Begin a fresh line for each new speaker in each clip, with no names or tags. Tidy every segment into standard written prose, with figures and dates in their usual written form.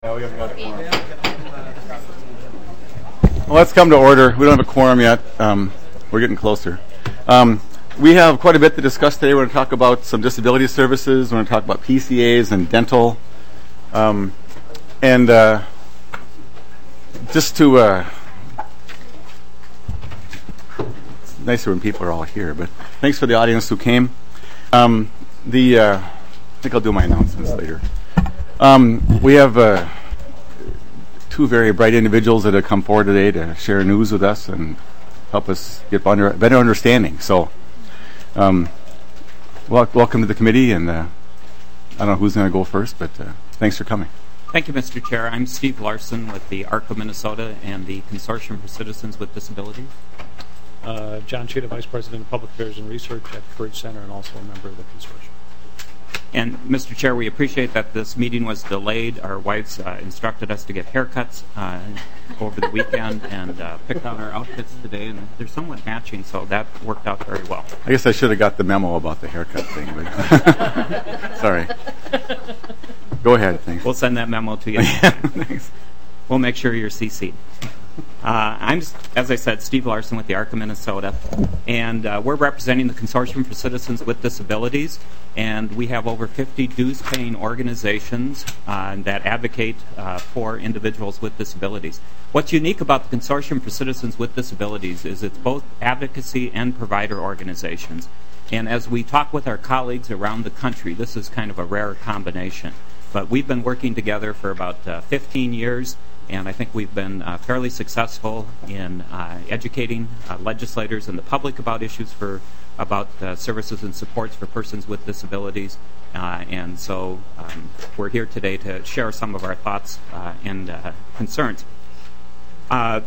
Well, let's come to order. We don't have a quorum yet. We're getting closer. We have quite a bit to discuss today. We're going to talk about some disability services. We're going to talk about PCAs and dental. Just to... it's nicer when people are all here, but thanks for the audience who came. I think I'll do my announcements later. We have two very bright individuals that have come forward today to share news with us and help us get better understanding. So, welcome to the committee, and I don't know who's going to go first, but thanks for coming.
Thank you, Mr. Chair. I'm Steve Larson with the ARC of Minnesota and the Consortium for Citizens with Disabilities.
John Cheetah, Vice President of Public Affairs and Research at Courage Center and also a member of the consortium.
And, Mr. Chair, we appreciate that this meeting was delayed. Our wives instructed us to get haircuts over the weekend and picked out our outfits today, and they're somewhat matching, so that worked out very well.
I guess I should have got the memo about the haircut thing, but sorry. Go ahead, thanks.
We'll send that memo to you.
Thanks.
We'll make sure you're CC'd. I'm, as I said, Steve Larson with the ARC of Minnesota, and we're representing the Consortium for Citizens with Disabilities, and we have over 50 dues-paying organizations that advocate for individuals with disabilities. What's unique about the Consortium for Citizens with Disabilities is it's both advocacy and provider organizations. And as we talk with our colleagues around the country, this is kind of a rare combination. But we've been working together for about 15 years, and I think we've been fairly successful in educating legislators and the public about issues about services and supports for persons with disabilities. And so we're here today to share some of our thoughts and concerns. One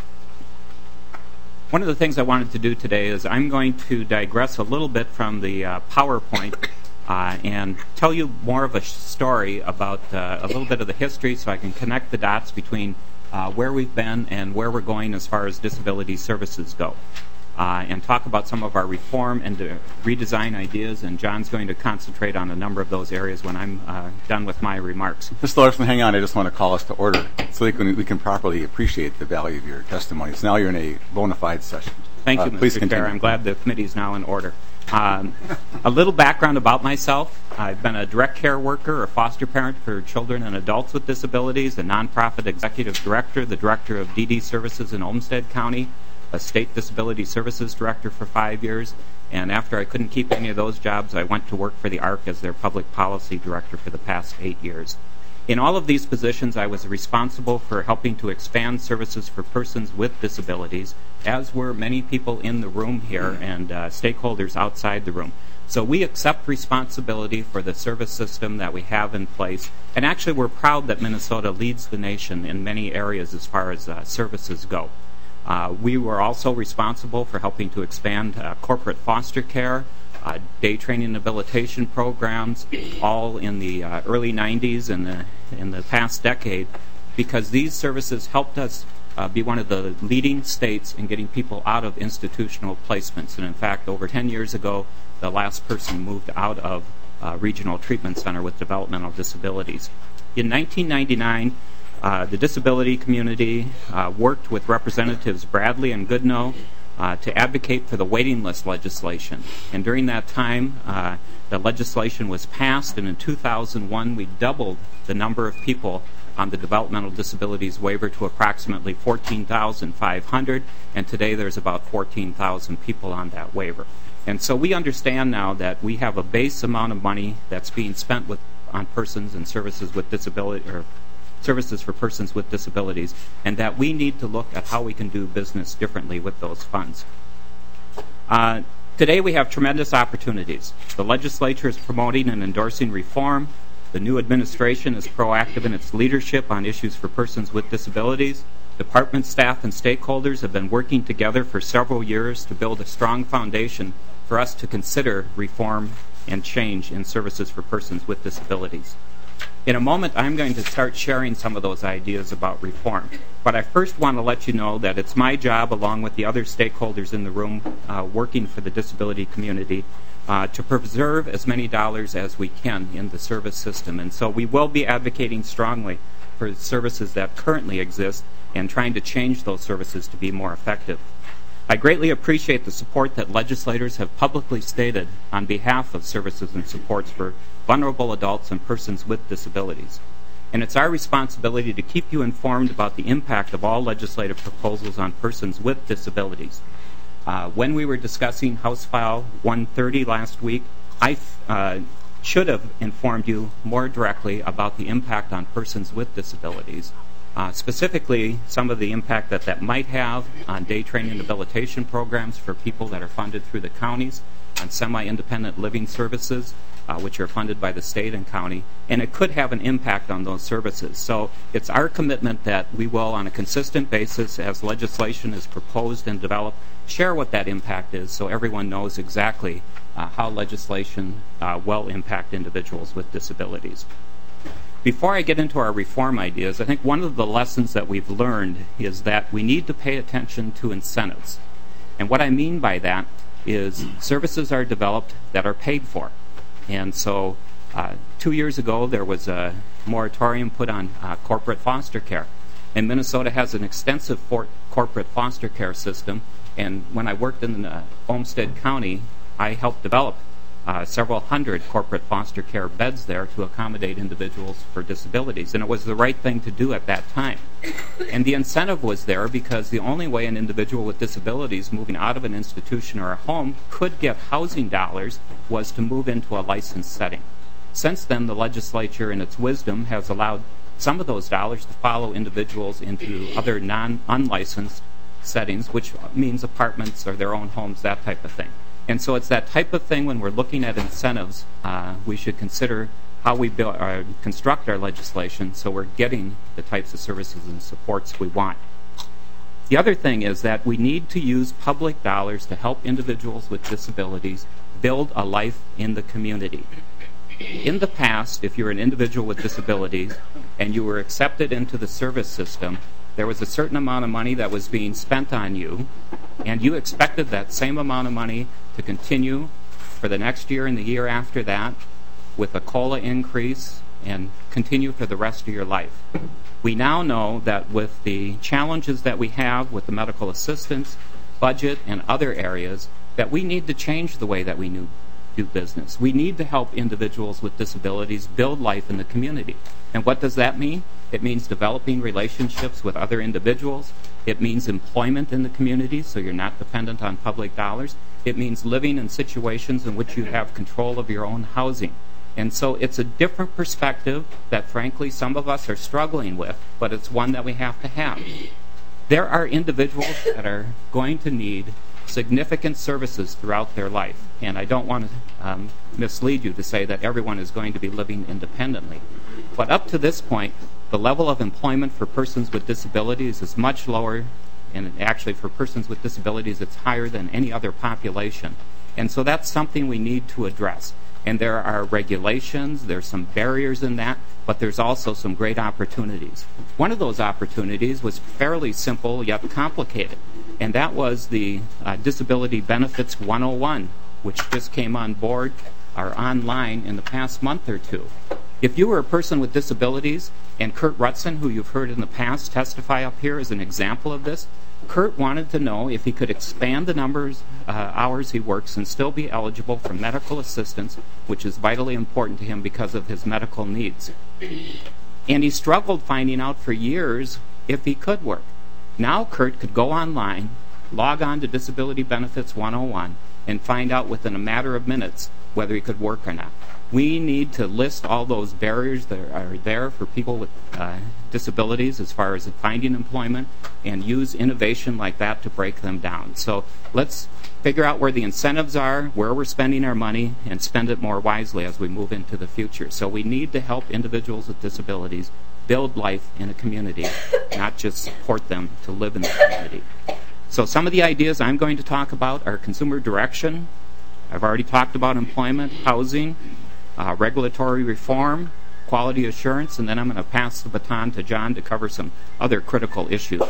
of the things I wanted to do today is I'm going to digress a little bit from the PowerPoint and tell you more of a story about a little bit of the history so I can connect the dots between where we've been and where we're going as far as disability services go. And talk about some of our reform and redesign ideas, and John's going to concentrate on a number of those areas when I'm done with my remarks.
Mr. Larson, hang on. I just want to call us to order so we can properly appreciate the value of your testimony. So now you're in a bona fide session.
Thank you, Mr. Chair. I'm glad the committee is now in order. A little background about myself. I've been a direct care worker or foster parent for children and adults with disabilities, a nonprofit executive director, the director of DD Services in Olmsted County, a state disability services director for 5 years, and after I couldn't keep any of those jobs, I went to work for the ARC as their public policy director for the past 8 years. In all of these positions, I was responsible for helping to expand services for persons with disabilities, as were many people in the room here and stakeholders outside the room. So we accept responsibility for the service system that we have in place, and actually we're proud that Minnesota leads the nation in many areas as far as services go. We were also responsible for helping to expand corporate foster care, day training and habilitation programs, all in the early 90s and in the past decade, because these services helped us be one of the leading states in getting people out of institutional placements. And in fact, over 10 years ago, the last person moved out of Regional Treatment Center with developmental disabilities. In 1999, the disability community worked with Representatives Bradley and Goodnow to advocate for the waiting list legislation. And during that time, the legislation was passed, and in 2001, we doubled the number of people on the developmental disabilities waiver to approximately 14,500, and today there's about 14,000 people on that waiver. And so we understand now that we have a base amount of money that's being spent on persons and services with disability, or services for persons with disabilities, and that we need to look at how we can do business differently with those funds. Today we have tremendous opportunities. The legislature is promoting and endorsing reform. The new administration is proactive in its leadership on issues for persons with disabilities. Department staff and stakeholders have been working together for several years to build a strong foundation for us to consider reform and change in services for persons with disabilities. In a moment, I'm going to start sharing some of those ideas about reform. But I first want to let you know that it's my job, along with the other stakeholders in the room working for the disability community, to preserve as many dollars as we can in the service system. And so we will be advocating strongly for services that currently exist and trying to change those services to be more effective. I greatly appreciate the support that legislators have publicly stated on behalf of services and supports for vulnerable adults and persons with disabilities. And it's our responsibility to keep you informed about the impact of all legislative proposals on persons with disabilities. When we were discussing House File 130 last week, I should have informed you more directly about the impact on persons with disabilities. Specifically, some of the impact that might have on day training and rehabilitation programs for people that are funded through the counties, on semi-independent living services, which are funded by the state and county, and it could have an impact on those services. So it's our commitment that we will, on a consistent basis, as legislation is proposed and developed, share what that impact is so everyone knows exactly how legislation will impact individuals with disabilities. Before I get into our reform ideas, I think one of the lessons that we've learned is that we need to pay attention to incentives. And what I mean by that is services are developed that are paid for. And so 2 years ago, there was a moratorium put on corporate foster care. And Minnesota has an extensive corporate foster care system. And when I worked in Olmsted County, I helped develop several hundred corporate foster care beds there to accommodate individuals for disabilities. And it was the right thing to do at that time. And the incentive was there because the only way an individual with disabilities moving out of an institution or a home could get housing dollars was to move into a licensed setting. Since then, the legislature, in its wisdom, has allowed some of those dollars to follow individuals into other unlicensed settings, which means apartments or their own homes, that type of thing. And so it's that type of thing when we're looking at incentives, we should consider how we construct our legislation so we're getting the types of services and supports we want. The other thing is that we need to use public dollars to help individuals with disabilities build a life in the community. In the past, if you're an individual with disabilities and you were accepted into the service system, there was a certain amount of money that was being spent on you, and you expected that same amount of money to continue for the next year and the year after that with a COLA increase and continue for the rest of your life. We now know that with the challenges that we have with the medical assistance, budget, and other areas, that we need to change the way that we do business. We need to help individuals with disabilities build life in the community. And what does that mean? It means developing relationships with other individuals. It means employment in the community, so you're not dependent on public dollars. It means living in situations in which you have control of your own housing. And so it's a different perspective that, frankly, some of us are struggling with, but it's one that we have to have. There are individuals that are going to need significant services throughout their life. And I don't want to mislead you to say that everyone is going to be living independently. But up to this point, the level of employment for persons with disabilities is much lower, and actually for persons with disabilities it's higher than any other population. And so that's something we need to address. And there are regulations, there's some barriers in that, but there's also some great opportunities. One of those opportunities was fairly simple yet complicated, and that was the Disability Benefits 101, which just came on board or online in the past month or two. If you were a person with disabilities, and Kurt Rutson, who you've heard in the past testify up here, is an example of this, Kurt wanted to know if he could expand the hours he works and still be eligible for medical assistance, which is vitally important to him because of his medical needs. And he struggled finding out for years if he could work. Now Kurt could go online, log on to Disability Benefits 101, and find out within a matter of minutes whether he could work or not. We need to list all those barriers that are there for people with disabilities as far as finding employment and use innovation like that to break them down. So let's figure out where the incentives are, where we're spending our money, and spend it more wisely as we move into the future. So we need to help individuals with disabilities build life in a community, not just support them to live in the community. So some of the ideas I'm going to talk about are consumer direction. I've already talked about employment, housing, regulatory reform, quality assurance, and then I'm going to pass the baton to John to cover some other critical issues.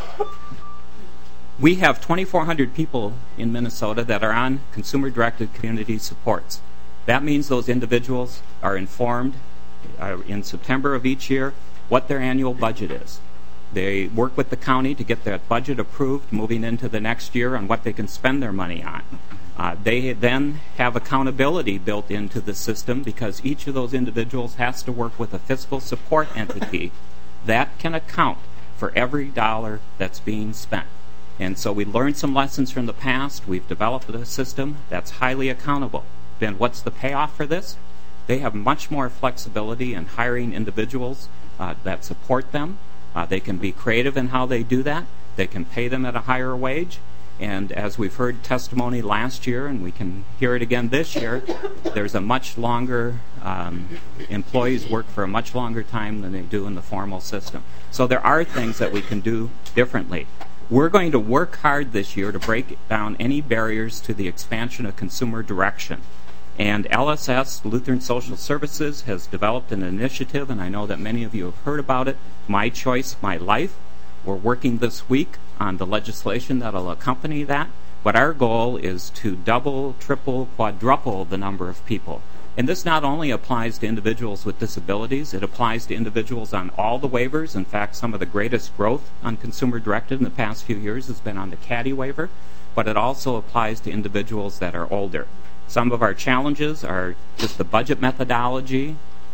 We have 2,400 people in Minnesota that are on consumer-directed community supports. That means those individuals are informed in September of each year what their annual budget is. They work with the county to get that budget approved moving into the next year on what they can spend their money on. They then have accountability built into the system because each of those individuals has to work with a fiscal support entity that can account for every dollar that's being spent. And so we learned some lessons from the past. We've developed a system that's highly accountable. Then what's the payoff for this? They have much more flexibility in hiring individuals that support them. They can be creative in how they do that. They can pay them at a higher wage. And as we've heard testimony last year, and we can hear it again this year, there's a much longer, employees work for a much longer time than they do in the formal system. So there are things that we can do differently. We're going to work hard this year to break down any barriers to the expansion of consumer direction. And LSS, Lutheran Social Services, has developed an initiative, and I know that many of you have heard about it, My Choice, My Life. We're working this week on the legislation that will accompany that. But our goal is to double, triple, quadruple the number of people. And this not only applies to individuals with disabilities, it applies to individuals on all the waivers. In fact, some of the greatest growth on consumer-directed in the past few years has been on the CADI waiver, but it also applies to individuals that are older. Some of our challenges are just the budget methodology,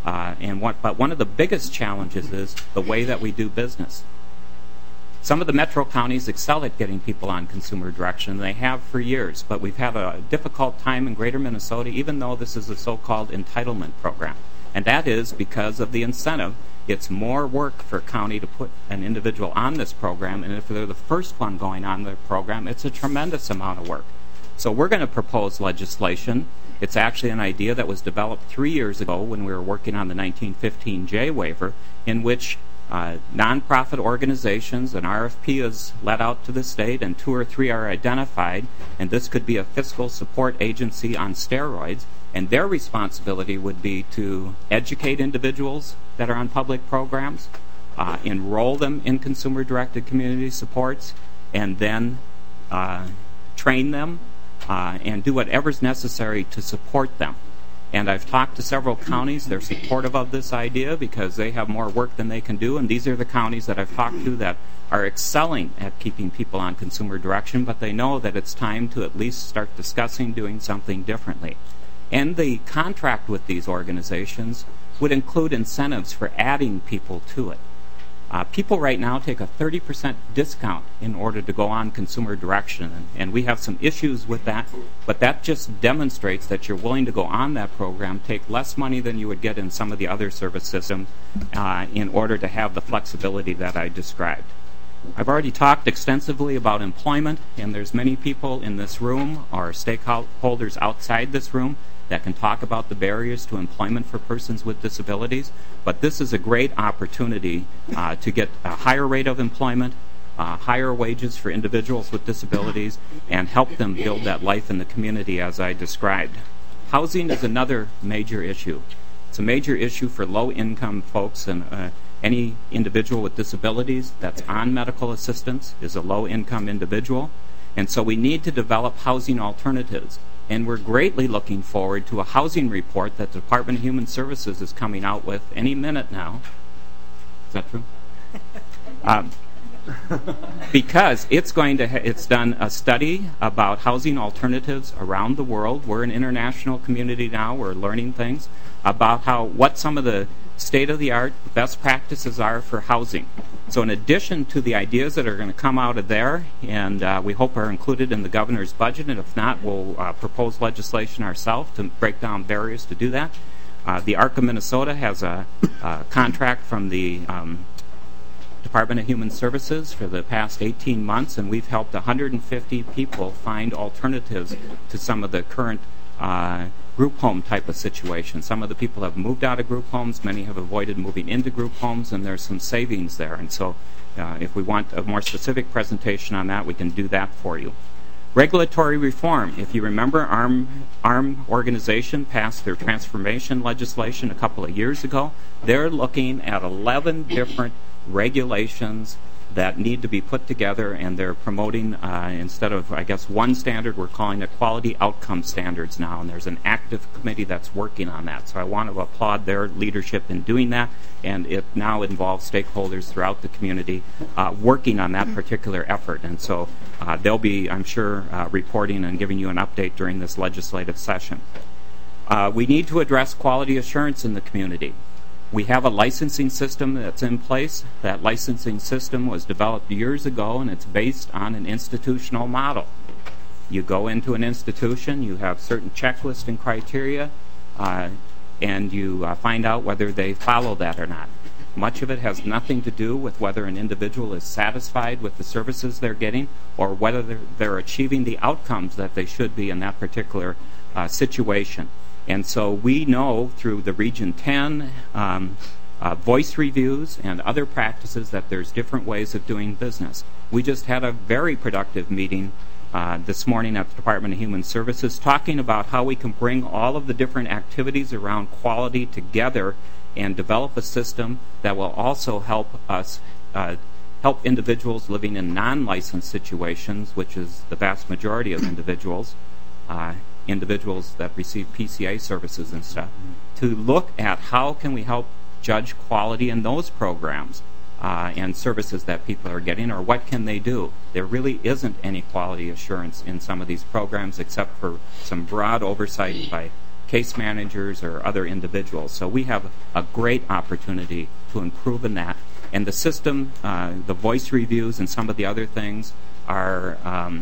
but one of the biggest challenges is the way that we do business. Some of the metro counties excel at getting people on consumer direction, and they have for years, but we've had a difficult time in greater Minnesota, even though this is a so-called entitlement program. And that is because of the incentive. It's more work for a county to put an individual on this program, and if they're the first one going on the program, it's a tremendous amount of work. So we're going to propose legislation. It's actually an idea that was developed 3 years ago when we were working on the 1915J waiver, in which nonprofit organizations, an RFP is let out to the state, and 2 or 3 are identified, and this could be a fiscal support agency on steroids, and their responsibility would be to educate individuals that are on public programs, enroll them in consumer-directed community supports, and then train them and do whatever's necessary to support them. And I've talked to several counties. They're supportive of this idea because they have more work than they can do. And these are the counties that I've talked to that are excelling at keeping people on consumer direction, but they know that it's time to at least start discussing doing something differently. And the contract with these organizations would include incentives for adding people to it. People right now take a 30% discount in order to go on consumer direction, and we have some issues with that, but that just demonstrates that you're willing to go on that program, take less money than you would get in some of the other service systems in order to have the flexibility that I described. I've already talked extensively about employment, and there's many people in this room or stakeholders outside this room that can talk about the barriers to employment for persons with disabilities, but this is a great opportunity to get a higher rate of employment, higher wages for individuals with disabilities, and help them build that life in the community as I described. Housing is another major issue. It's a major issue for low-income folks, and any individual with disabilities that's on medical assistance is a low-income individual, and so we need to develop housing alternatives. And we're greatly looking forward to a housing report that the Department of Human Services is coming out with any minute now. Is that true? Because it's done a study about housing alternatives around the world. We're an international community now. We're learning things about what some of the state-of-the-art best practices are for housing. So in addition to the ideas that are going to come out of there, and we hope are included in the governor's budget, and if not, we'll propose legislation ourselves to break down barriers to do that. The ARC of Minnesota has a contract from the Department of Human Services for the past 18 months, and we've helped 150 people find alternatives to some of the current group home type of situations. Some of the people have moved out of group homes, many have avoided moving into group homes, and there's some savings there. And so if we want a more specific presentation on that, we can do that for you. Regulatory reform. If you remember, ARM organization passed their transformation legislation a couple of years ago. They're looking at 11 different regulations that need to be put together, and they're promoting, instead of, I guess, one standard, we're calling it quality outcome standards now, and there's an active committee that's working on that. So I want to applaud their leadership in doing that, and it now involves stakeholders throughout the community working on that particular effort. And so they'll be, I'm sure, reporting and giving you an update during this legislative session. We need to address quality assurance in the community. We have a licensing system that's in place. That licensing system was developed years ago, and it's based on an institutional model. You go into an institution, you have certain checklists and criteria, and you find out whether they follow that or not. Much of it has nothing to do with whether an individual is satisfied with the services they're getting or whether they're achieving the outcomes that they should be in that particular situation. And so we know through the Region 10 voice reviews and other practices that there's different ways of doing business. We just had a very productive meeting this morning at the Department of Human Services talking about how we can bring all of the different activities around quality together and develop a system that will also help us help individuals living in non-licensed situations, which is the vast majority of individuals that receive PCA services and stuff, to look at how can we help judge quality in those programs and services that people are getting, or what can they do. There really isn't any quality assurance in some of these programs except for some broad oversight by case managers or other individuals. So we have a great opportunity to improve in that. And the system, the voice reviews and some of the other things are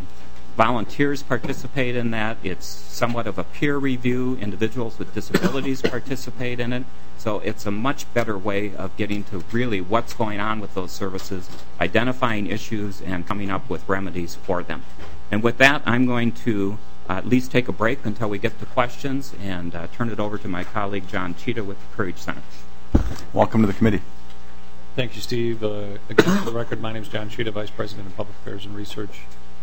volunteers participate in that. It's somewhat of a peer review. Individuals with disabilities participate in it. So it's a much better way of getting to really what's going on with those services, identifying issues, and coming up with remedies for them. And with that, I'm going to at least take a break until we get to questions and turn it over to my colleague John Cheetah with the Courage Center.
Welcome to the committee.
Thank you, Steve. Again, for the record, my name is John Cheetah, Vice President of Public Affairs and Research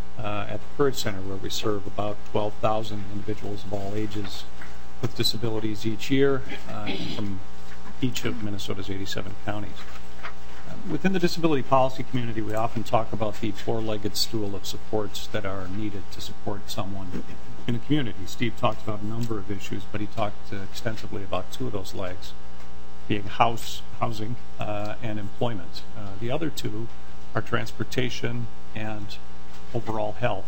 at the Courage Center, where we serve about 12,000 individuals of all ages with disabilities each year from each of Minnesota's 87 counties. Within the disability policy community, we often talk about the four-legged stool of supports that are needed to support someone in a community. Steve talked about a number of issues, but he talked extensively about two of those legs, being housing and employment. The other two are transportation and overall health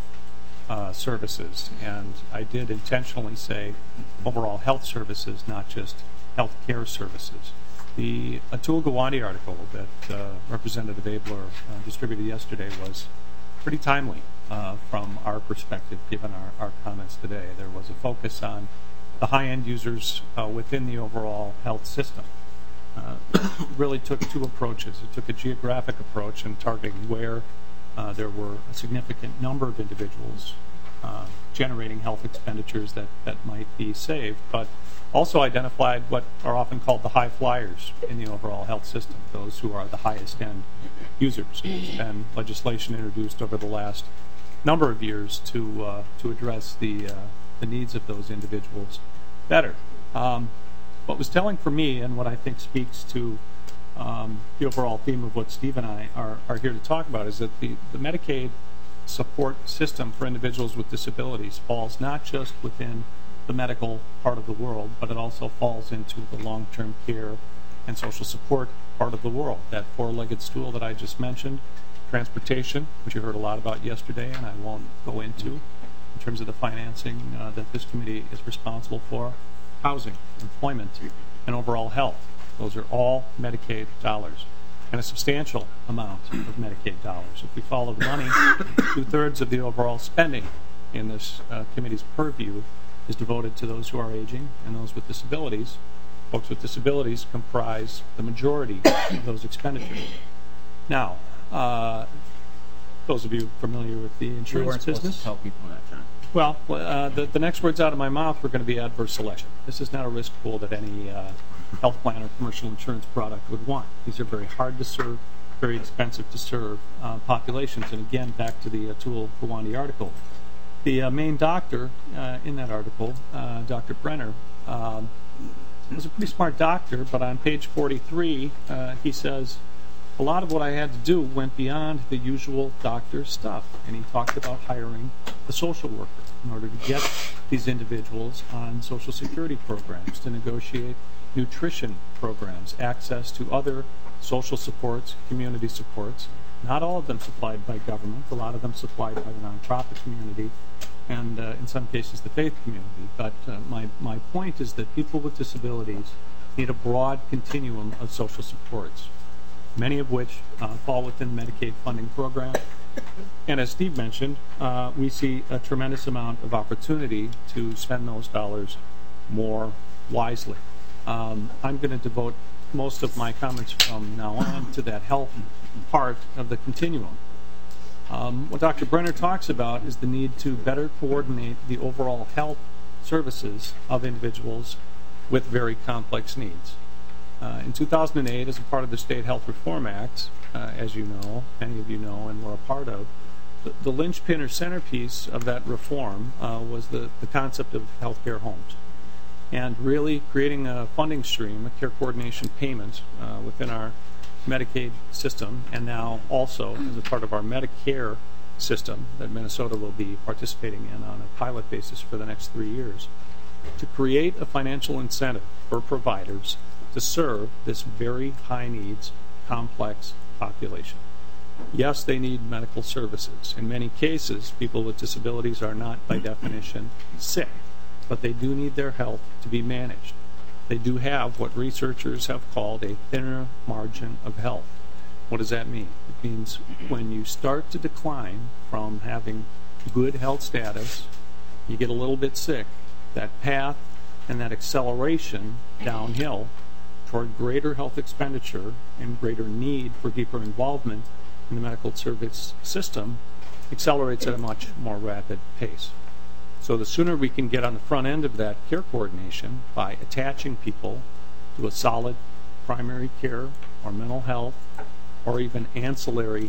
services. And I did intentionally say overall health services, not just health care services. The Atul Gawande article that Representative Abler distributed yesterday was pretty timely from our perspective, given our comments today. There was a focus on the high-end users within the overall health system. It really took two approaches. It took a geographic approach in targeting where there were a significant number of individuals generating health expenditures that might be saved, but also identified what are often called the high flyers in the overall health system, those who are the highest end users. There's been legislation introduced over the last number of years to address the needs of those individuals better. What was telling for me, and what I think speaks to the overall theme of what Steve and I are here to talk about, is that the Medicaid support system for individuals with disabilities falls not just within the medical part of the world, but it also falls into the long-term care and social support part of the world. That four-legged stool that I just mentioned, transportation, which you heard a lot about yesterday, and I won't go into in terms of the financing that this committee is responsible for, housing, employment, and overall health. Those are all Medicaid dollars, and a substantial amount of Medicaid dollars. If we follow the money, 2/3 of the overall spending in this committee's purview is devoted to those who are aging and those with disabilities. Folks with disabilities comprise the majority of those expenditures. Now, those of you familiar with the insurance business?
To tell people that, John.
Well, the next words out of my mouth were going to be adverse selection. This is not a risk pool that any health plan or commercial insurance product would want. These are very hard to serve, very expensive to serve populations. And again, back to the Atul Gawande article. The main doctor in that article, Dr. Brenner, was a pretty smart doctor, but on page 43, he says, a lot of what I had to do went beyond the usual doctor stuff. And he talked about hiring a social worker in order to get these individuals on Social Security programs, to negotiate nutrition programs, access to other social supports, community supports. Not all of them supplied by government, a lot of them supplied by the nonprofit community, and in some cases the faith community. But my point is that people with disabilities need a broad continuum of social supports, many of which fall within the Medicaid funding program. And as Steve mentioned, we see a tremendous amount of opportunity to spend those dollars more wisely. I'm going to devote most of my comments from now on to that health part of the continuum. What Dr. Brenner talks about is the need to better coordinate the overall health services of individuals with very complex needs. In 2008, as a part of the State Health Reform Act, as you know, many of you know and were a part of, the linchpin or centerpiece of that reform was the concept of healthcare homes, and really creating a funding stream, a care coordination payment within our Medicaid system, and now also as a part of our Medicare system that Minnesota will be participating in on a pilot basis for the next 3 years, to create a financial incentive for providers to serve this very high needs, complex population. Yes, they need medical services. In many cases, people with disabilities are not by definition sick, but they do need their health to be managed. They do have what researchers have called a thinner margin of health. What does that mean? It means when you start to decline from having good health status, you get a little bit sick, that path and that acceleration downhill toward greater health expenditure and greater need for deeper involvement in the medical service system accelerates at a much more rapid pace. So the sooner we can get on the front end of that care coordination by attaching people to a solid primary care or mental health or even ancillary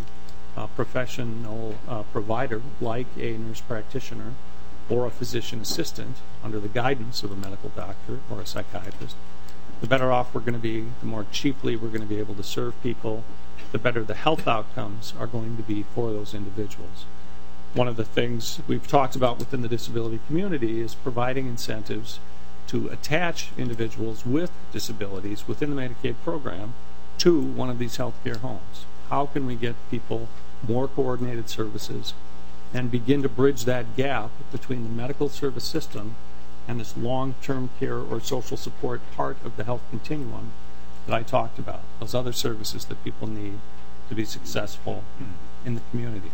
professional provider like a nurse practitioner or a physician assistant under the guidance of a medical doctor or a psychiatrist, the better off we're going to be, the more cheaply we're going to be able to serve people, the better the health outcomes are going to be for those individuals. One of the things we've talked about within the disability community is providing incentives to attach individuals with disabilities within the Medicaid program to one of these healthcare homes. How can we get people more coordinated services and begin to bridge that gap between the medical service system and this long-term care or social support part of the health continuum that I talked about, those other services that people need to be successful in the community.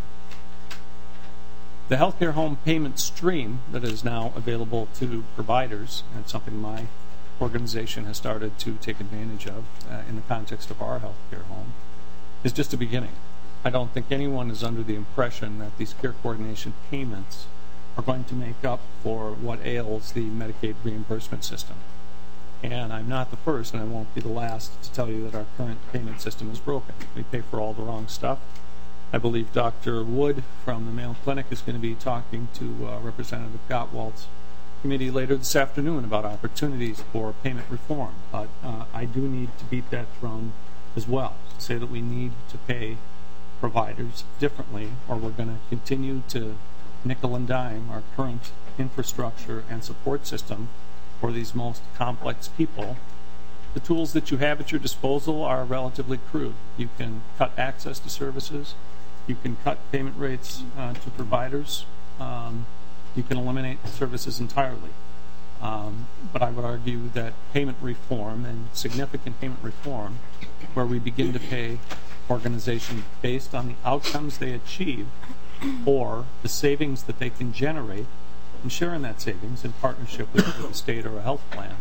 The healthcare home payment stream that is now available to providers, and it's something my organization has started to take advantage of in the context of our healthcare home, is just a beginning. I don't think anyone is under the impression that these care coordination payments are going to make up for what ails the Medicaid reimbursement system. And I'm not the first, and I won't be the last, to tell you that our current payment system is broken. We pay for all the wrong stuff. I believe Dr. Wood from the Mayo Clinic is going to be talking to Representative Gottwald's committee later this afternoon about opportunities for payment reform. But I do need to beat that drum as well, to say that we need to pay providers differently, or we're going to continue to nickel and dime our current infrastructure and support system for these most complex people. The tools that you have at your disposal are relatively crude. You can cut access to services. You can cut payment rates to providers. You can eliminate services entirely. But I would argue that payment reform, and significant payment reform, where we begin to pay organizations based on the outcomes they achieve or the savings that they can generate, and share in that savings in partnership with the state or a health plan,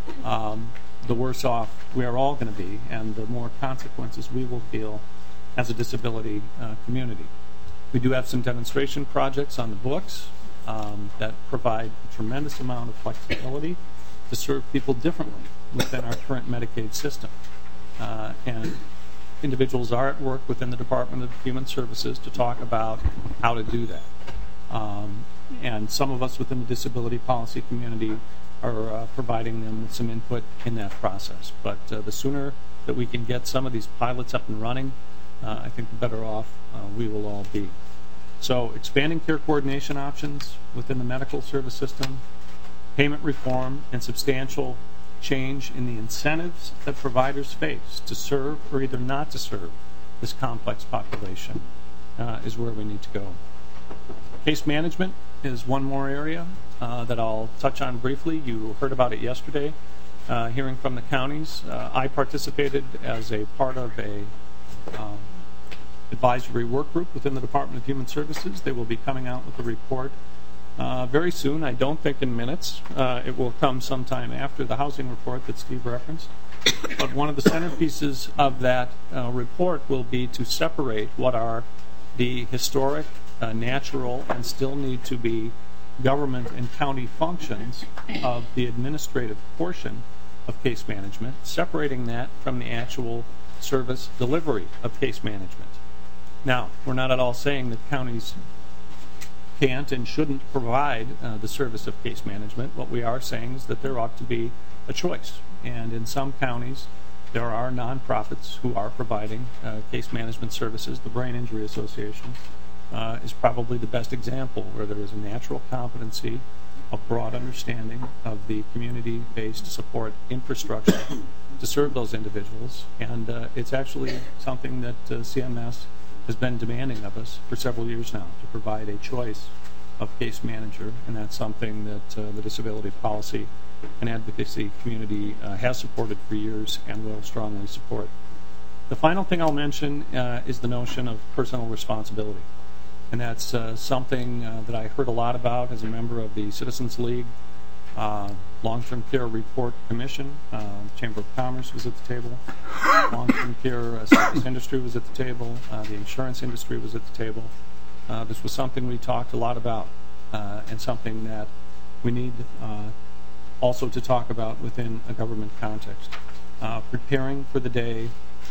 the worse off we are all going to be, and the more consequences we will feel as a disability community. We do have some demonstration projects on the books that provide a tremendous amount of flexibility to serve people differently within our current Medicaid system. And individuals are at work within the Department of Human Services to talk about how to do that. And some of us within the disability policy community are providing them with some input in that process. But the sooner that we can get some of these pilots up and running, I think the better off we will all be. So expanding care coordination options within the medical service system, payment reform, and substantial change in the incentives that providers face to serve or either not to serve this complex population is where we need to go. Case management is one more area that I'll touch on briefly. You heard about it yesterday, hearing from the counties. I participated as a part of a advisory work group within the Department of Human Services. They will be coming out with a report very soon. I don't think in minutes. It will come sometime after the housing report that Steve referenced. But one of the centerpieces of that report will be to separate what are the historic, natural, and still need to be government and county functions of the administrative portion of case management, separating that from the actual service delivery of case management. Now, we're not at all saying that counties can't and shouldn't provide the service of case management. What we are saying is that there ought to be a choice. And in some counties, there are nonprofits who are providing case management services. The Brain Injury Association is probably the best example, where there is a natural competency, a broad understanding of the community-based support infrastructure to serve those individuals. And it's actually something that CMS has been demanding of us for several years now, to provide a choice of case manager, and that's something that the disability policy and advocacy community has supported for years and will strongly support. The final thing I'll mention is the notion of personal responsibility, and that's something that I heard a lot about as a member of the Citizens League Long-Term Care Report Commission. Chamber of Commerce was at the table. Long-term care service industry was at the table. The insurance industry was at the table. This was something we talked a lot about, and something that we need also to talk about within a government context. Preparing for the day,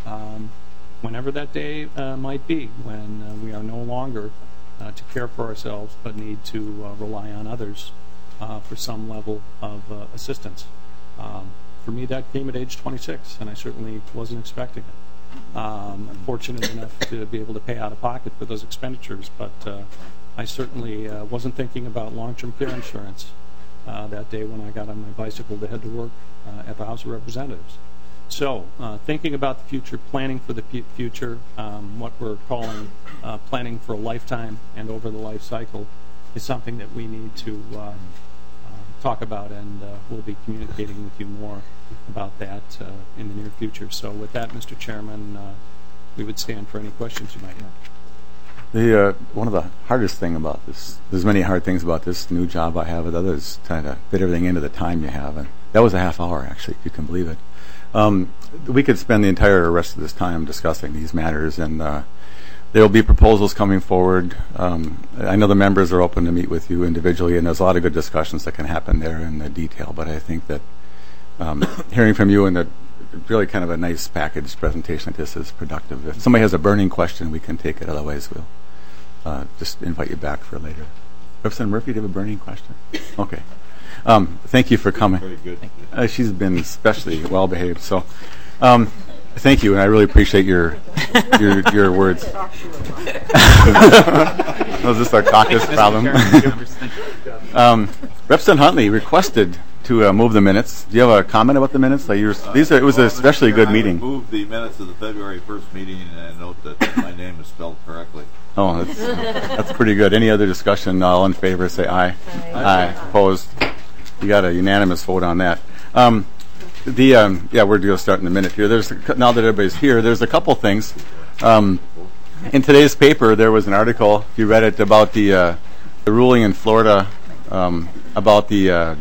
whenever that day might be, when we are no longer to care for ourselves but need to rely on others for some level of assistance. For me, that came at age 26, and I certainly wasn't expecting it. I'm fortunate enough to be able to pay out of pocket for those expenditures, but I certainly wasn't thinking about long-term care insurance that day when I got on my bicycle to head to work at the House of Representatives. So, thinking about the future, planning for the future, what we're calling planning for a lifetime and over the life cycle, is something that we need to talk about, and we'll be communicating with you more about that in the near future. So with that, Mr. Chairman, we would stand for any questions you might have.
One of the hardest thing about this, there's many hard things about this new job I have with others, trying to fit everything into the time you have. And that was a half hour, actually, if you can believe it. We could spend the entire rest of this time discussing these matters, and there will be proposals coming forward. I know the members are open to meet with you individually, and there's a lot of good discussions that can happen there in the detail. But I think that hearing from you and really kind of a nice packaged presentation like this is productive. If somebody has a burning question, we can take it. Otherwise, we'll just invite you back for later. Representative Murphy, do you have a burning question? Okay. Thank you for coming.
Very good.
She's been especially well behaved. So, thank you, and I really appreciate your words. Was this our caucus problem? Representative Huntley requested to move the minutes. Do you have a comment about the minutes? It was an especially good meeting.
I moved the minutes of the February 1st meeting, and I note that my name is spelled correctly.
Oh, that's pretty good. Any other discussion? All in favor, say aye. Aye. Opposed? You got a unanimous vote on that. We're going to start in a minute here. Now that everybody's here, there's a couple things. In today's paper, there was an article, if you read it, about the ruling in Florida about the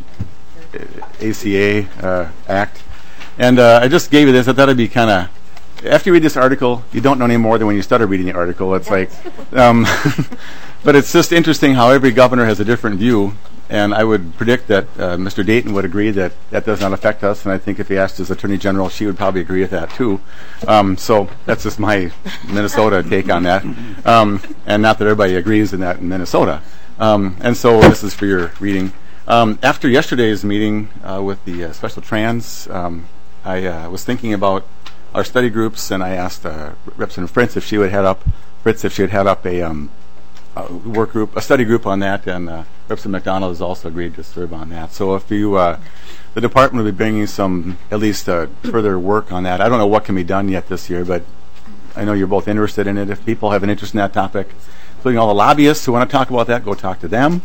ACA Act. And I just gave you this. I thought it'd be kind of, after you read this article, you don't know any more than when you started reading the article. It's like, but it's just interesting how every governor has a different view. And I would predict that Mr. Dayton would agree that that does not affect us. And I think if he asked his Attorney General, she would probably agree with that too. So that's just my Minnesota take on that. And not that everybody agrees in that in Minnesota. And so this is for your reading. After yesterday's meeting with the Special Trans, I was thinking about our study groups, and I asked Representative Fritz if she would head up a work group, a study group on that, and Representative McDonald has also agreed to serve on that. So if you, the department will be bringing some, at least further work on that. I don't know what can be done yet this year, but I know you're both interested in it. If people have an interest in that topic, including all the lobbyists who want to talk about that, go talk to them.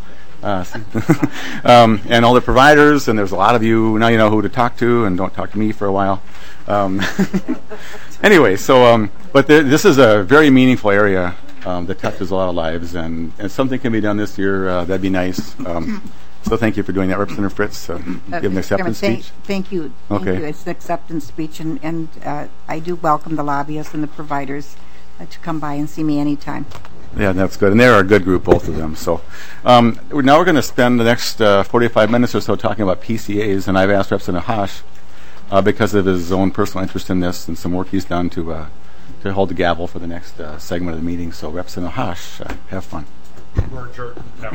And all the providers, and there's a lot of you, now you know who to talk to, and don't talk to me for a while. Anyway, so, but this is a very meaningful area that touches a lot of lives, and something can be done this year, that'd be nice. So thank you for doing that, Representative Fritz. Give an acceptance speech.
Thank you.
Okay.
Thank you. It's an acceptance speech, and I do welcome the lobbyists and the providers to come by and see me anytime.
Yeah, that's good. And they're a good group, both of them. So now we're going to spend the next 45 minutes or so talking about PCAs, and I've asked Representative Haas, because of his own personal interest in this and some work he's done, to hold the gavel for the next segment of the meeting. So Representative Haas, have fun.
We're adjourned. No.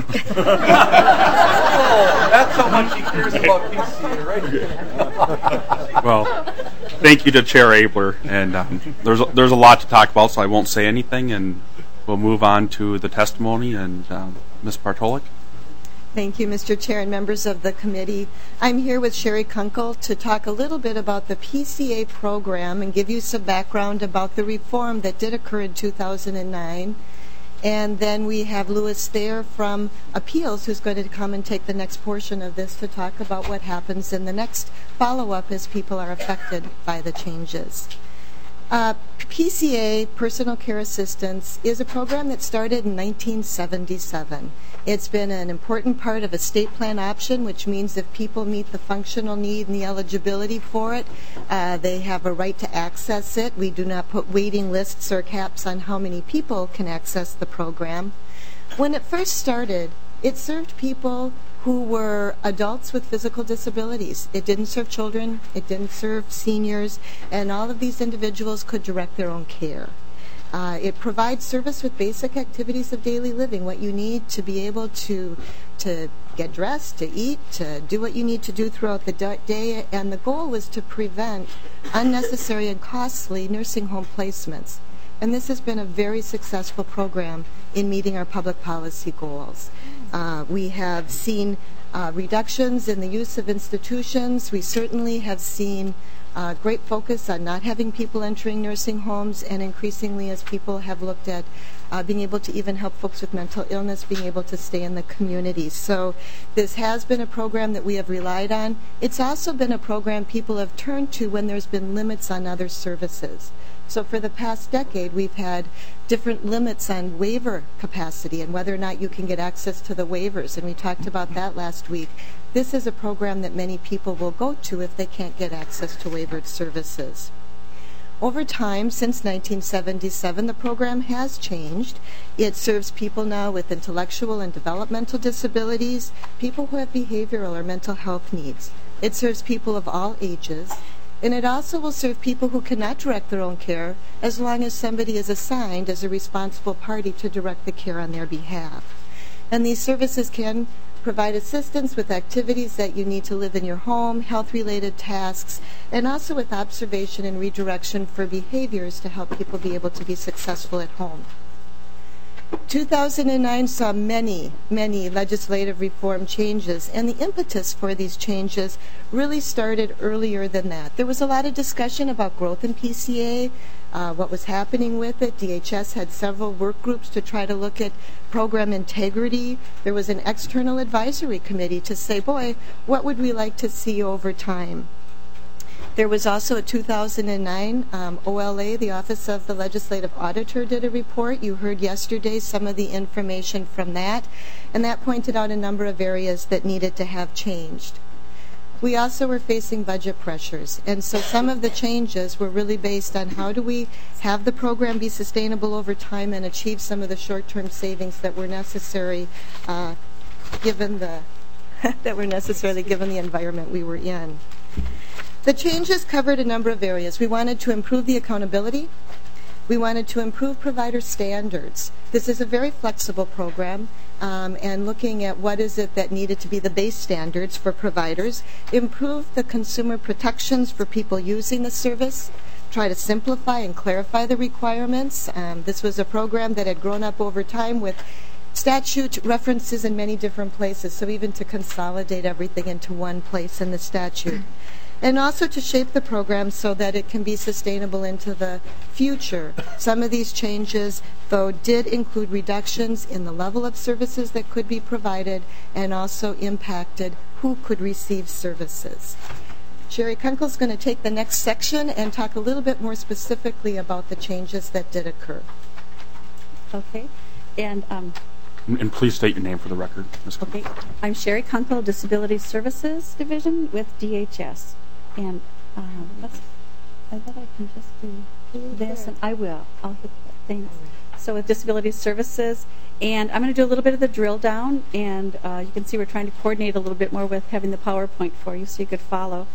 That's how much he cares about PCA, right?
Well, thank you to Chair Abler, and there's a lot to talk about, so I won't say anything, and we'll move on to the testimony, and Ms. Bartolik.
Thank you, Mr. Chair and members of the committee. I'm here with Sherry Kunkel to talk a little bit about the PCA program and give you some background about the reform that did occur in 2009. And then we have Louis Thayer from Appeals, who's going to come and take the next portion of this to talk about what happens in the next follow-up as people are affected by the changes. PCA, Personal Care Assistance, is a program that started in 1977. It's been an important part of a state plan option, which means if people meet the functional need and the eligibility for it, they have a right to access it. We do not put waiting lists or caps on how many people can access the program. When it first started, it served people who were adults with physical disabilities. It didn't serve children, it didn't serve seniors, and all of these individuals could direct their own care. It provides service with basic activities of daily living, what you need to be able to get dressed, to eat, to do what you need to do throughout the day, and the goal was to prevent unnecessary and costly nursing home placements. And this has been a very successful program in meeting our public policy goals. We have seen reductions in the use of institutions. We certainly have seen great focus on not having people entering nursing homes, and increasingly as people have looked at being able to even help folks with mental illness being able to stay in the community. So this has been a program that we have relied on. It's also been a program people have turned to when there's been limits on other services. So for the past decade, we've had different limits on waiver capacity and whether or not you can get access to the waivers, and we talked about that last week. This is a program that many people will go to if they can't get access to waivered services. Over time, since 1977, the program has changed. It serves people now with intellectual and developmental disabilities, people who have behavioral or mental health needs. It serves people of all ages. And it also will serve people who cannot direct their own care as long as somebody is assigned as a responsible party to direct the care on their behalf. And these services can provide assistance with activities that you need to live in your home, health-related tasks, and also with observation and redirection for behaviors to help people be able to be successful at home. 2009 saw many legislative reform changes, and the impetus for these changes really started earlier than that. There was a lot of discussion about growth in PCA, what was happening with it. DHS had several work groups to try to look at program integrity. There was an external advisory committee to say, boy, what would we like to see over time? There was also a 2009 OLA, the Office of the Legislative Auditor, did a report. You heard yesterday some of the information from that, and that pointed out a number of areas that needed to have changed. We also were facing budget pressures, and so some of the changes were really based on how do we have the program be sustainable over time and achieve some of the short-term savings that were necessary given the environment we were in. The changes covered a number of areas. We wanted to improve the accountability. We wanted to improve provider standards. This is a very flexible program, and looking at what is it that needed to be the base standards for providers, improve the consumer protections for people using the service, try to simplify and clarify the requirements. This was a program that had grown up over time with statute references in many different places, so even to consolidate everything into one place in the statute. And also to shape the program so that it can be sustainable into the future. Some of these changes, though, did include reductions in the level of services that could be provided and also impacted who could receive services. Sherry Kunkel is going to take the next section and talk a little bit more specifically about the changes that did occur.
Okay.
And please state your name for the record, Ms. Kunkel.
Okay. I'm Sherry Kunkel, Disability Services Division with DHS. And I bet I can just do this, and I will. I'll hit that. Thanks. So with Disability Services, and I'm going to do a little bit of the drill down, and you can see we're trying to coordinate a little bit more with having the PowerPoint for you so you could follow.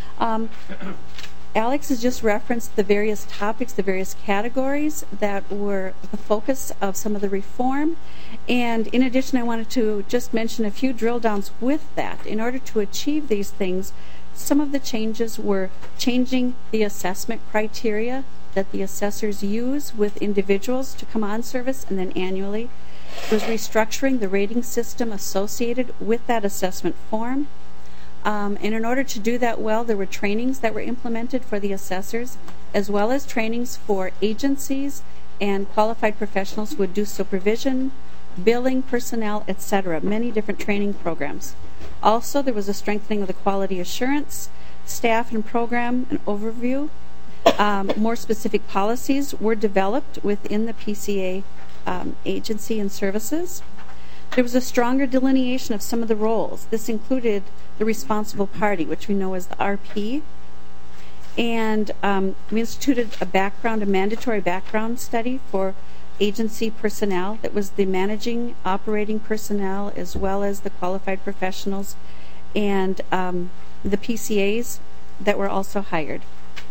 Alex has just referenced the various topics, the various categories that were the focus of some of the reform. And in addition, I wanted to just mention a few drill downs with that. In order to achieve these things, some of the changes were changing the assessment criteria that the assessors use with individuals to come on service and then annually. It was restructuring the rating system associated with that assessment form. And in order to do that well, there were trainings that were implemented for the assessors, as well as trainings for agencies and qualified professionals who would do supervision, billing personnel, etc., many different training programs. Also, there was a strengthening of the quality assurance, staff and program, and overview. More specific policies were developed within the PCA agency and services. There was a stronger delineation of some of the roles. This included the responsible party, which we know as the RP. And we instituted a mandatory background study for agency personnel that was the managing, operating personnel, as well as the qualified professionals and the PCAs that were also hired.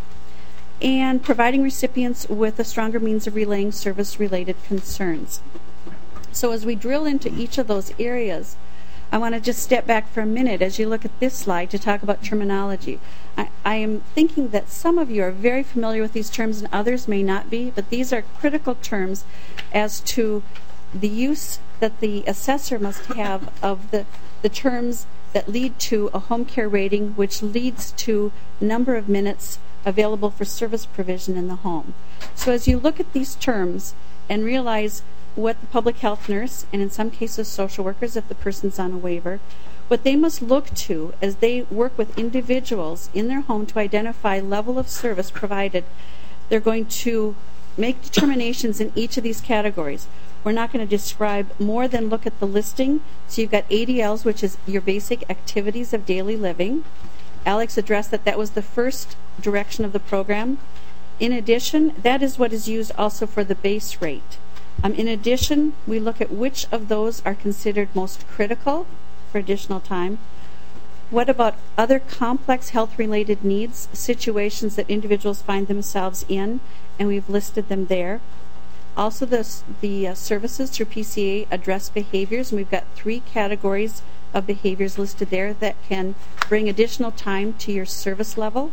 And providing recipients with a stronger means of relaying service-related concerns. So as we drill into each of those areas, I want to just step back for a minute as you look at this slide to talk about terminology. I am thinking that some of you are very familiar with these terms and others may not be, but these are critical terms as to the use that the assessor must have of the terms that lead to a home care rating, which leads to number of minutes available for service provision in the home. So as you look at these terms and realize what the public health nurse, and in some cases social workers if the person's on a waiver, what they must look to as they work with individuals in their home to identify level of service provided, they're going to make determinations in each of these categories. We're not going to describe more than look at the listing. So you've got ADLs, which is your basic activities of daily living. Alex addressed that was the first direction of the program. In addition, that is what is used also for the base rate. In addition, we look at which of those are considered most critical for additional time. What about other complex health-related needs, situations that individuals find themselves in, and we've listed them there. Also, the services through PCA address behaviors, and we've got 3 categories of behaviors listed there that can bring additional time to your service level.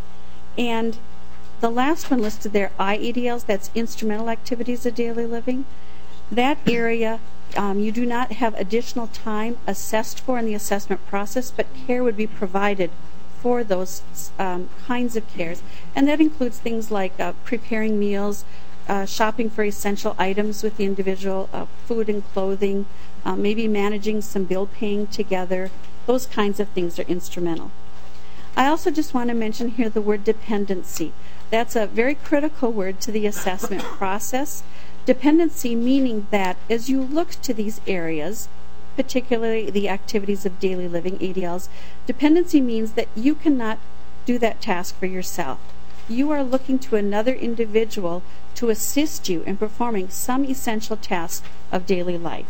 And the last one listed there, IEDLs, that's instrumental activities of daily living. That area, you do not have additional time assessed for in the assessment process, but care would be provided for those kinds of cares. And that includes things like preparing meals, shopping for essential items with the individual, food and clothing, maybe managing some bill paying together. Those kinds of things are instrumental. I also just want to mention here the word dependency. That's a very critical word to the assessment process. Dependency meaning that as you look to these areas, particularly the activities of daily living, ADLs, dependency means that you cannot do that task for yourself. You are looking to another individual to assist you in performing some essential task of daily life.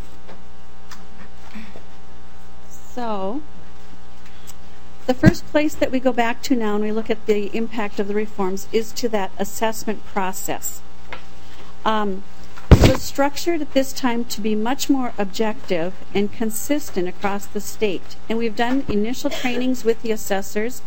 So, the first place that we go back to now and we look at the impact of the reforms is to that assessment process. It was structured at this time to be much more objective and consistent across the state. And we've done initial trainings with the assessors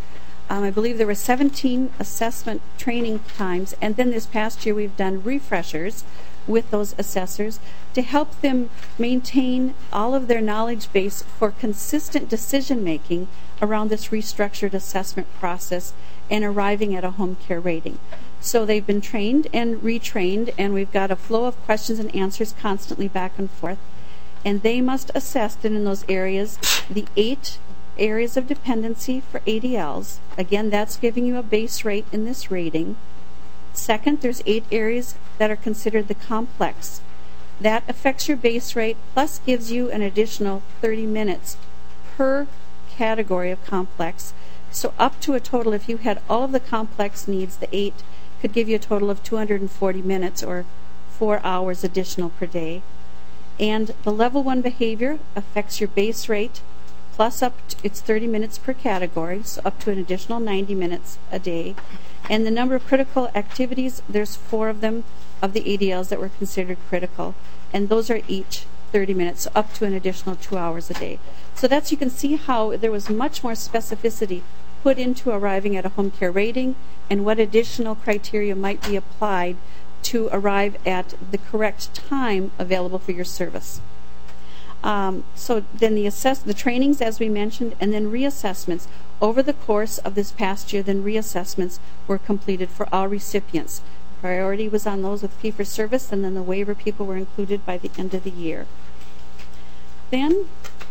I believe there were 17 assessment training times, and then this past year we've done refreshers with those assessors to help them maintain all of their knowledge base for consistent decision making around this restructured assessment process and arriving at a home care rating. So they've been trained and retrained, and we've got a flow of questions and answers constantly back and forth. And they must assess it in those areas, the 8 areas of dependency for ADLs. Again, that's giving you a base rate in this rating. Second, there's 8 areas that are considered the complex. That affects your base rate, plus gives you an additional 30 minutes per category of complex. So up to a total, if you had all of the complex needs, the 8 could give you a total of 240 minutes or 4 hours additional per day. And the level 1 behavior affects your base rate, plus it's 30 minutes per category, so up to an additional 90 minutes a day. And the number of critical activities, there's 4 of them of the ADLs that were considered critical, and those are each 30 minutes, so up to an additional 2 hours a day. So that's, you can see how there was much more specificity put into arriving at a home care rating and what additional criteria might be applied to arrive at the correct time available for your service. So then the trainings, as we mentioned, and then reassessments. Over the course of this past year, then reassessments were completed for all recipients. Priority was on those with fee-for-service, and then the waiver people were included by the end of the year. Then,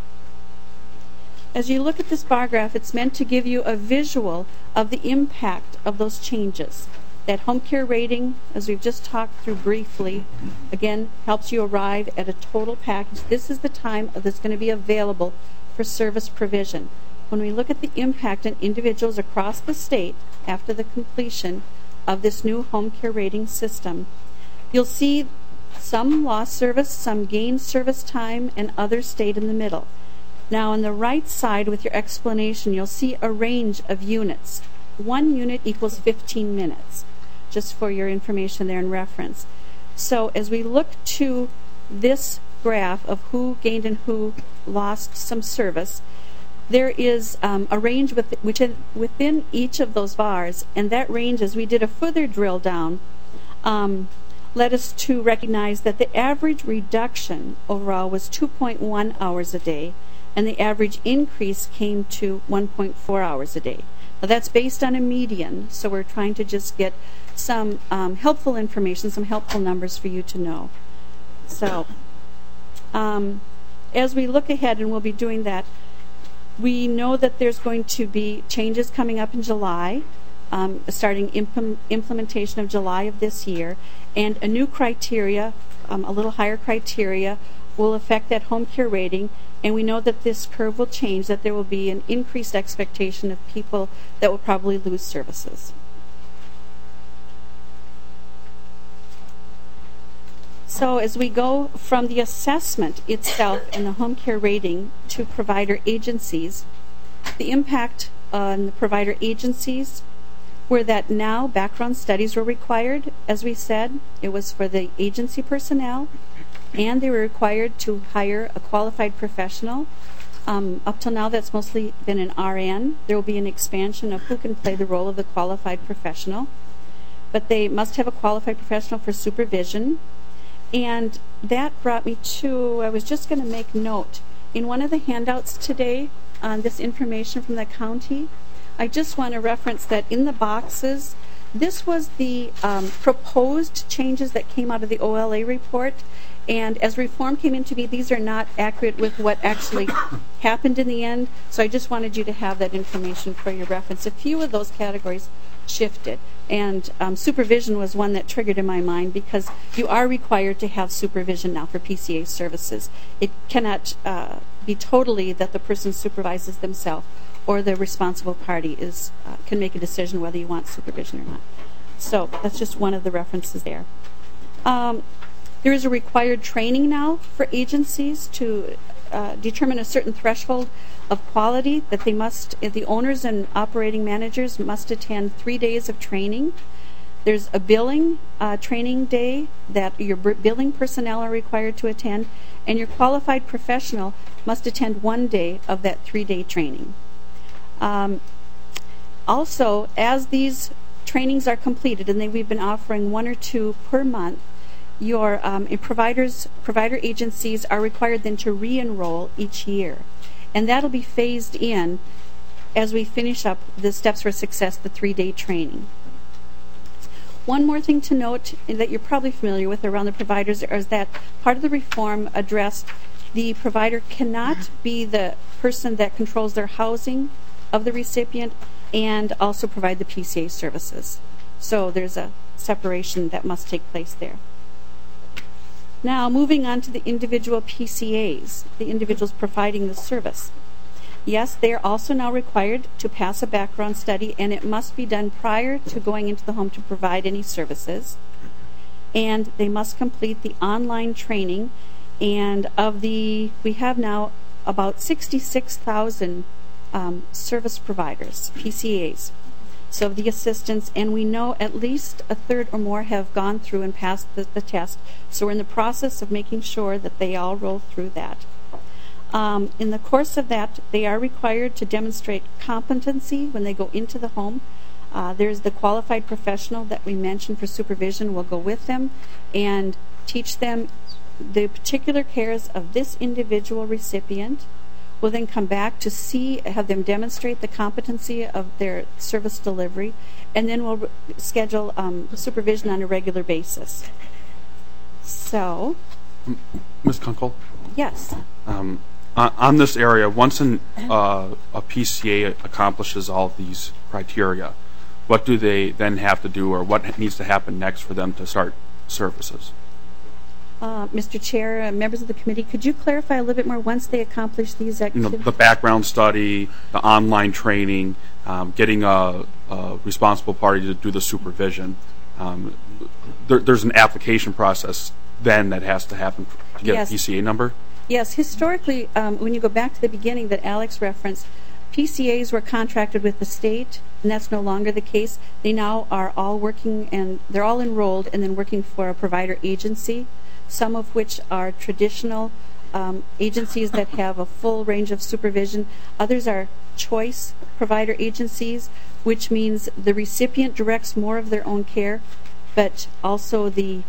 as you look at this bar graph, it's meant to give you a visual of the impact of those changes. That home care rating, as we've just talked through briefly, again, helps you arrive at a total package. This is the time that's going to be available for service provision. When we look at the impact on individuals across the state after the completion of this new home care rating system, you'll see some lost service, some gained service time, and others stayed in the middle. Now, on the right side with your explanation, you'll see a range of units. 1 unit equals 15 minutes, just for your information there and reference. So as we look to this graph of who gained and who lost some service, there is a range within each of those bars, and that range, as we did a further drill down, led us to recognize that the average reduction overall was 2.1 hours a day, and the average increase came to 1.4 hours a day. Now that's based on a median, so we're trying to just get some helpful information, some helpful numbers for you to know. So as we look ahead, and we'll be doing that, we know that there's going to be changes coming up in July, starting implementation of July of this year, and a new criteria, a little higher criteria, will affect that home care rating. And we know that this curve will change, that there will be an increased expectation of people that will probably lose services. So as we go from the assessment itself and the home care rating to provider agencies, the impact on the provider agencies were that now background studies were required. As we said, it was for the agency personnel, and they were required to hire a qualified professional. Up till now, that's mostly been an RN. There will be an expansion of who can play the role of the qualified professional. But they must have a qualified professional for supervision. And that brought me to, I was just going to make note, in one of the handouts today on this information from the county, I just want to reference that in the boxes, this was the proposed changes that came out of the OLA report. And as reform came into being, these are not accurate with what actually happened in the end. So I just wanted you to have that information for your reference. A few of those categories shifted. And supervision was one that triggered in my mind, because you are required to have supervision now for PCA services. It cannot be totally that the person supervises themselves, or the responsible party can make a decision whether you want supervision or not. So that's just one of the references there. There is a required training now for agencies to determine a certain threshold of quality that they must, the owners and operating managers must attend 3 days of training. There's a billing training day that your billing personnel are required to attend, and your qualified professional must attend 1 day of that 3-day training. Also, as these trainings are completed, and we've been offering 1 or 2 per month, your provider agencies are required then to re-enroll each year. And that'll be phased in as we finish up the Steps for Success, the 3-day training. One more thing to note that you're probably familiar with around the providers is that part of the reform addressed the provider cannot be the person that controls their housing of the recipient and also provide the PCA services. So there's a separation that must take place there. Now, moving on to the individual PCAs, the individuals providing the service. Yes, they are also now required to pass a background study, and it must be done prior to going into the home to provide any services. And they must complete the online training. And we have now about 66,000 service providers, PCAs. So the assistants, and we know at least a third or more have gone through and passed the test. So we're in the process of making sure that they all roll through that. In the course of that, they are required to demonstrate competency when they go into the home. There's the qualified professional that we mentioned for supervision will go with them and teach them the particular cares of this individual recipient. We'll then come back to have them demonstrate the competency of their service delivery, and then we'll schedule supervision on a regular basis. So,
Ms. Kunkel?
Yes.
On this area, once a PCA accomplishes all of these criteria, what do they then have to do, or what needs to happen next for them to start services?
Mr. Chair, members of the committee, could you clarify a little bit more once they accomplish these activities?
The background study, the online training, getting a responsible party to do the supervision. There's an application process then that has to happen to get a PCA number?
Yes. Historically, when you go back to the beginning that Alex referenced, PCAs were contracted with the state, and that's no longer the case. They now are all working, and they're all enrolled and then working for a provider agency, some of which are traditional agencies that have a full range of supervision. Others are choice provider agencies, which means the recipient directs more of their own care, but also the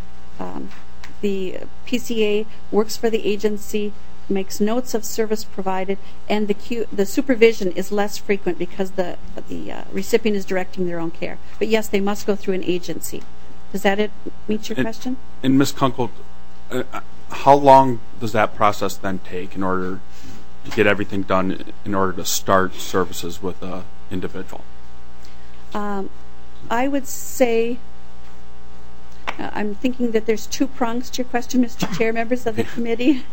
PCA works for the agency, makes notes of service provided, and the supervision is less frequent because the recipient is directing their own care. But yes, they must go through an agency. Does that meet your question?
And Ms. Kunkel, how long does that process then take in order to get everything done in order to start services with an individual?
I would say, I'm thinking that there's 2 prongs to your question, Mr. Chair, members of the committee.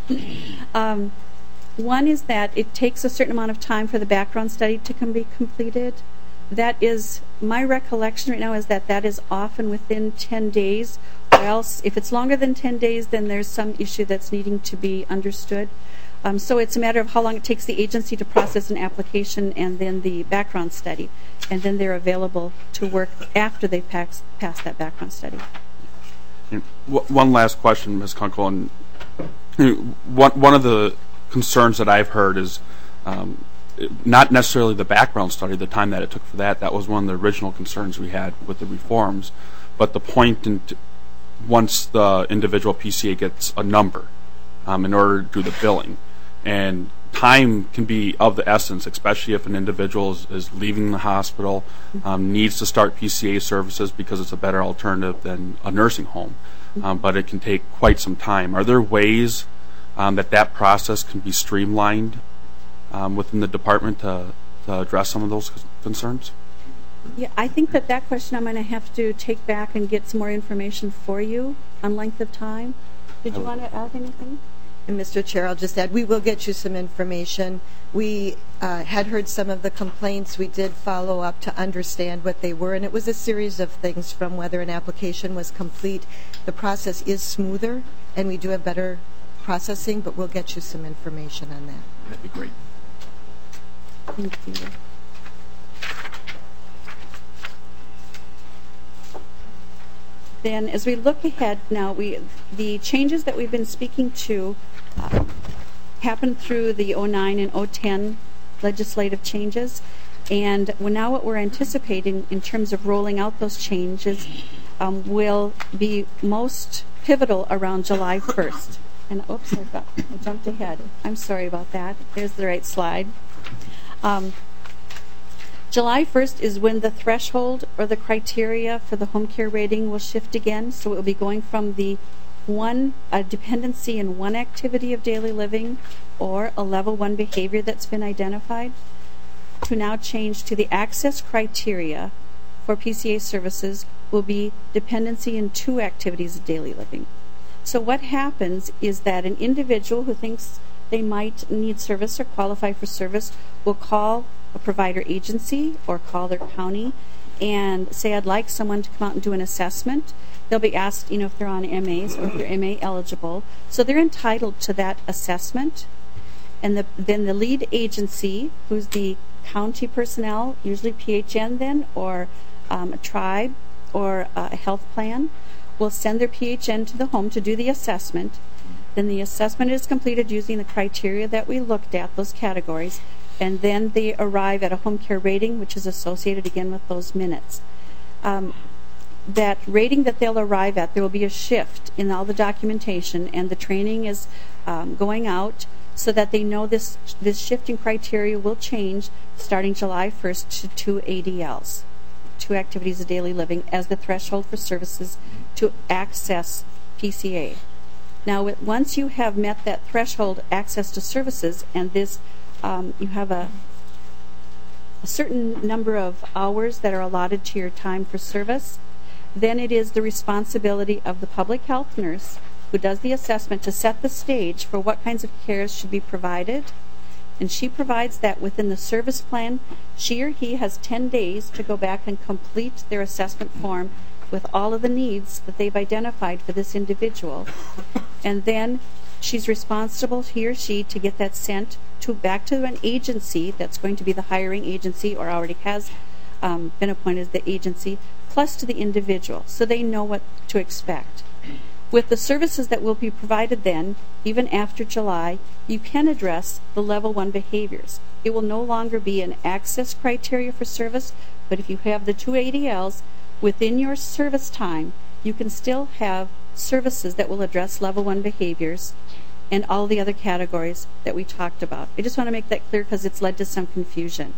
One is that it takes a certain amount of time for the background study to be completed. That is, my recollection right now is that is often within 10 days, or else if it's longer than 10 days, then there's some issue that's needing to be understood. So it's a matter of how long it takes the agency to process an application and then the background study. And then they're available to work after they've passed that background study.
One last question, Ms. Kunkel. And one of the concerns that I've heard is not necessarily the background study, the time that it took for that. That was one of the original concerns we had with the reforms. But the point once the individual PCA gets a number in order to do the billing. And time can be of the essence, especially if an individual is leaving the hospital, needs to start PCA services because it's a better alternative than a nursing home. But it can take quite some time. Are there ways that process can be streamlined within the department to address some of those concerns?
Yeah, I think that question I'm going to have to take back and get some more information for you on length of time. Did you want to add anything?
And Mr. Chair, I'll just add, we will get you some information. We had heard some of the complaints. We did follow up to understand what they were, and it was a series of things from whether an application was complete. The process is smoother, and we do have better processing, but we'll get you some information on that.
That'd be great.
Thank you. Then, as we look ahead now, the changes that we've been speaking to happened through the 09 and 010 legislative changes, And now what we're anticipating in terms of rolling out those changes will be most pivotal around July 1st. And oops, I jumped ahead. I'm sorry about that. There's the right slide. July 1st is when the threshold or the criteria for the home care rating will shift again. So it will be going from the a dependency in one activity of daily living or a level 1 behavior that's been identified to now change to the access criteria for PCA services will be dependency in 2 activities of daily living. So what happens is that an individual who thinks they might need service or qualify for service will call a provider agency or call their county and say, I'd like someone to come out and do an assessment. They'll be asked, if they're on MAs or if they're MA eligible. So they're entitled to that assessment. And then the lead agency, who's the county personnel, usually PHN then, or a tribe or a health plan, will send their PHN to the home to do the assessment. Then the assessment is completed using the criteria that we looked at, those categories, and then they arrive at a home care rating, which is associated again with those minutes. That rating that they'll arrive at, there will be a shift in all the documentation, and the training is going out so that they know this shifting criteria will change starting July 1st to 2 ADLs, 2 activities of daily living, as the threshold for services to access PCA. Now, once you have met that threshold access to services, and this you have a certain number of hours that are allotted to your time for service, then it is the responsibility of the public health nurse who does the assessment to set the stage for what kinds of cares should be provided. And she provides that within the service plan. She or he has 10 days to go back and complete their assessment form with all of the needs that they've identified for this individual. And then she's responsible, he or she, to get that sent back to an agency that's going to be the hiring agency or already has been appointed as the agency, plus to the individual, so they know what to expect. With the services that will be provided then, even after July, you can address the level 1 behaviors. It will no longer be an access criteria for service, but if you have the 2 ADLs within your service time, you can still have services that will address level 1 behaviors and all the other categories that we talked about. I just want to make that clear because it's led to some confusion.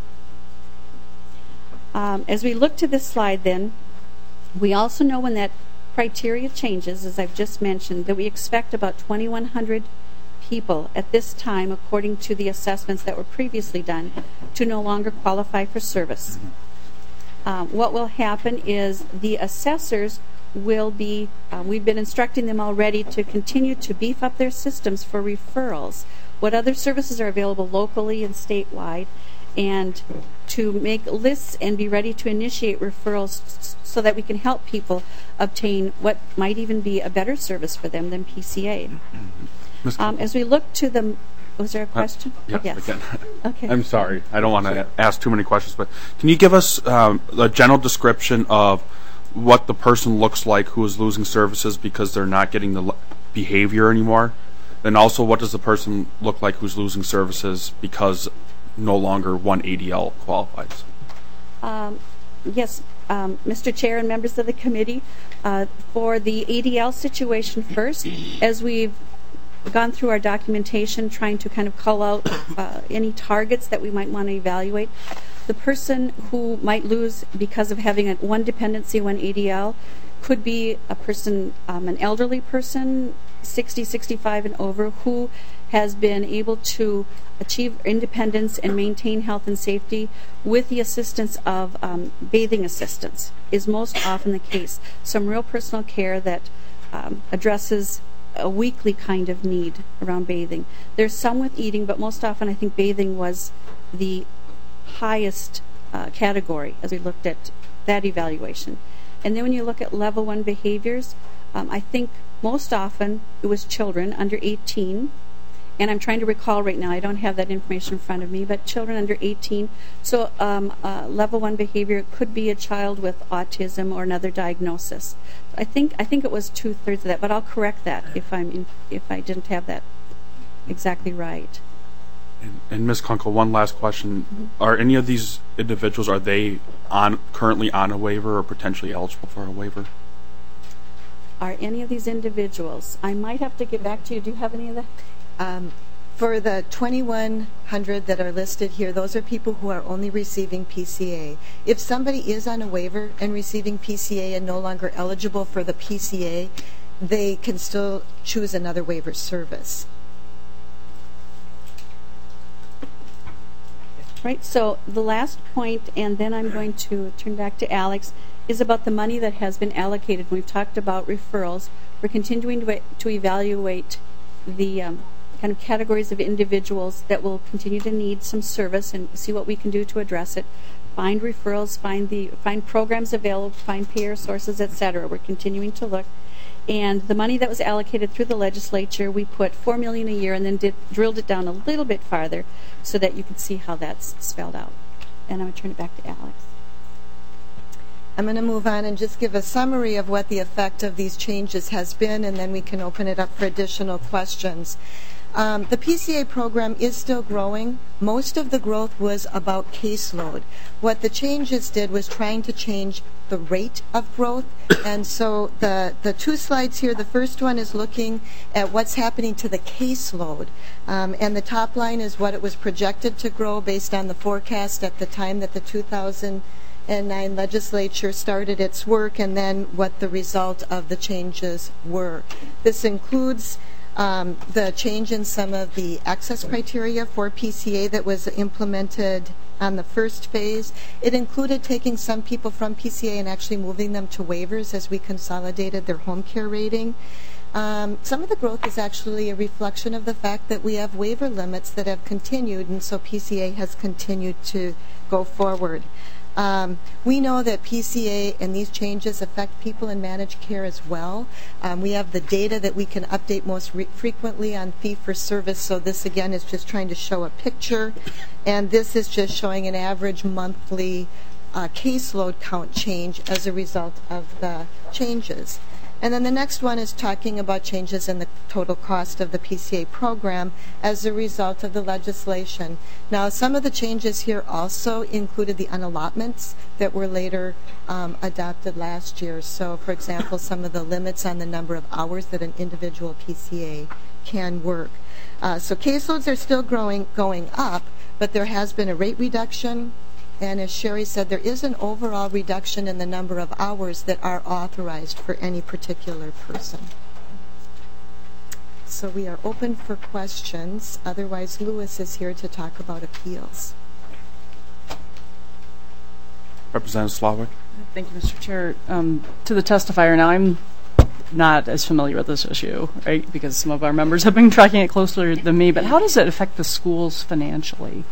As we look to this slide then, we also know when that criteria changes, as I've just mentioned, that we expect about 2,100 people at this time, according to the assessments that were previously done, to no longer qualify for service. What will happen is the assessors will be, we've been instructing them already to continue to beef up their systems for referrals, what other services are available locally and statewide, and to make lists and be ready to initiate referrals so that we can help people obtain what might even be a better service for them than PCA. As we look to the... Was there a question?
Yes.
Okay.
I'm sorry. I don't want to ask too many questions, but can you give us a general description of what the person looks like who is losing services because they're not getting the behavior anymore? And also, what does the person look like who's losing services because no longer 1 ADL qualifies?
Yes, Mr. Chair and members of the committee, for the ADL situation first, as we've gone through our documentation trying to kind of call out any targets that we might want to evaluate, the person who might lose because of having one dependency, 1 ADL, could be a person, an elderly person, 60, 65 and over, who has been able to achieve independence and maintain health and safety with the assistance of bathing assistance is most often the case. Some real personal care that addresses a weekly kind of need around bathing. There's some with eating, but most often I think bathing was the highest category as we looked at that evaluation. And then when you look at level 1 behaviors, I think most often it was children under 18, and I'm trying to recall right now, I don't have that information in front of me, but children under 18. So level 1 behavior could be a child with autism or another diagnosis. I think it was 2/3 of that, but I'll correct that if I didn't have that exactly right.
And Ms. Kunkel, one last question. Are any of these individuals, are they currently on a waiver or potentially eligible for a waiver?
Are any of these individuals? I might have to get back to you. Do you have any of that?
For the 2,100 that are listed here, those are people who are only receiving PCA. If somebody is on a waiver and receiving PCA and no longer eligible for the PCA, they can still choose another waiver service.
Right, so the last point, and then I'm going to turn back to Alex, is about the money that has been allocated. We've talked about referrals. We're continuing to evaluate the kind of categories of individuals that will continue to need some service and see what we can do to address it. Find referrals, find programs available, find payer sources, etc. We're continuing to look. And the money that was allocated through the legislature, we put $4 million a year and then drilled it down a little bit farther so that you can see how that's spelled out. And I'm going to turn it back to Alex.
I'm going to move on and just give a summary of what the effect of these changes has been, and then we can open it up for additional questions. The PCA program is still growing. Most of the growth was about caseload. What the changes did was trying to change the rate of growth. And so the two slides here, the first one is looking at what's happening to the caseload. And the top line is what it was projected to grow based on the forecast at the time that the 2009 legislature started its work, and then what the result of the changes were. This includes the change in some of the access criteria for PCA that was implemented on the first phase. It included taking some people from PCA and actually moving them to waivers as we consolidated their home care rating. Some of the growth is actually a reflection of the fact that we have waiver limits that have continued, and so PCA has continued to go forward. We know that PCA and these changes affect people in managed care as well. We have the data that we can update most frequently on fee-for-service, so this again is just trying to show a picture, and this is just showing an average monthly caseload count change as a result of the changes. And then the next one is talking about changes in the total cost of the PCA program as a result of the legislation. Now, some of the changes here also included the unallotments that were later adopted last year. So, for example, some of the limits on the number of hours that an individual PCA can work. So caseloads are still going up, but there has been a rate reduction. And as Sherry said, there is an overall reduction in the number of hours that are authorized for any particular person. So we are open for questions. Otherwise, Lewis is here to talk about appeals.
Representative Slavik.
Thank you, Mr. Chair. To the testifier, now I'm not as familiar with this issue, right, because some of our members have been tracking it closer than me, but how does it affect the schools financially?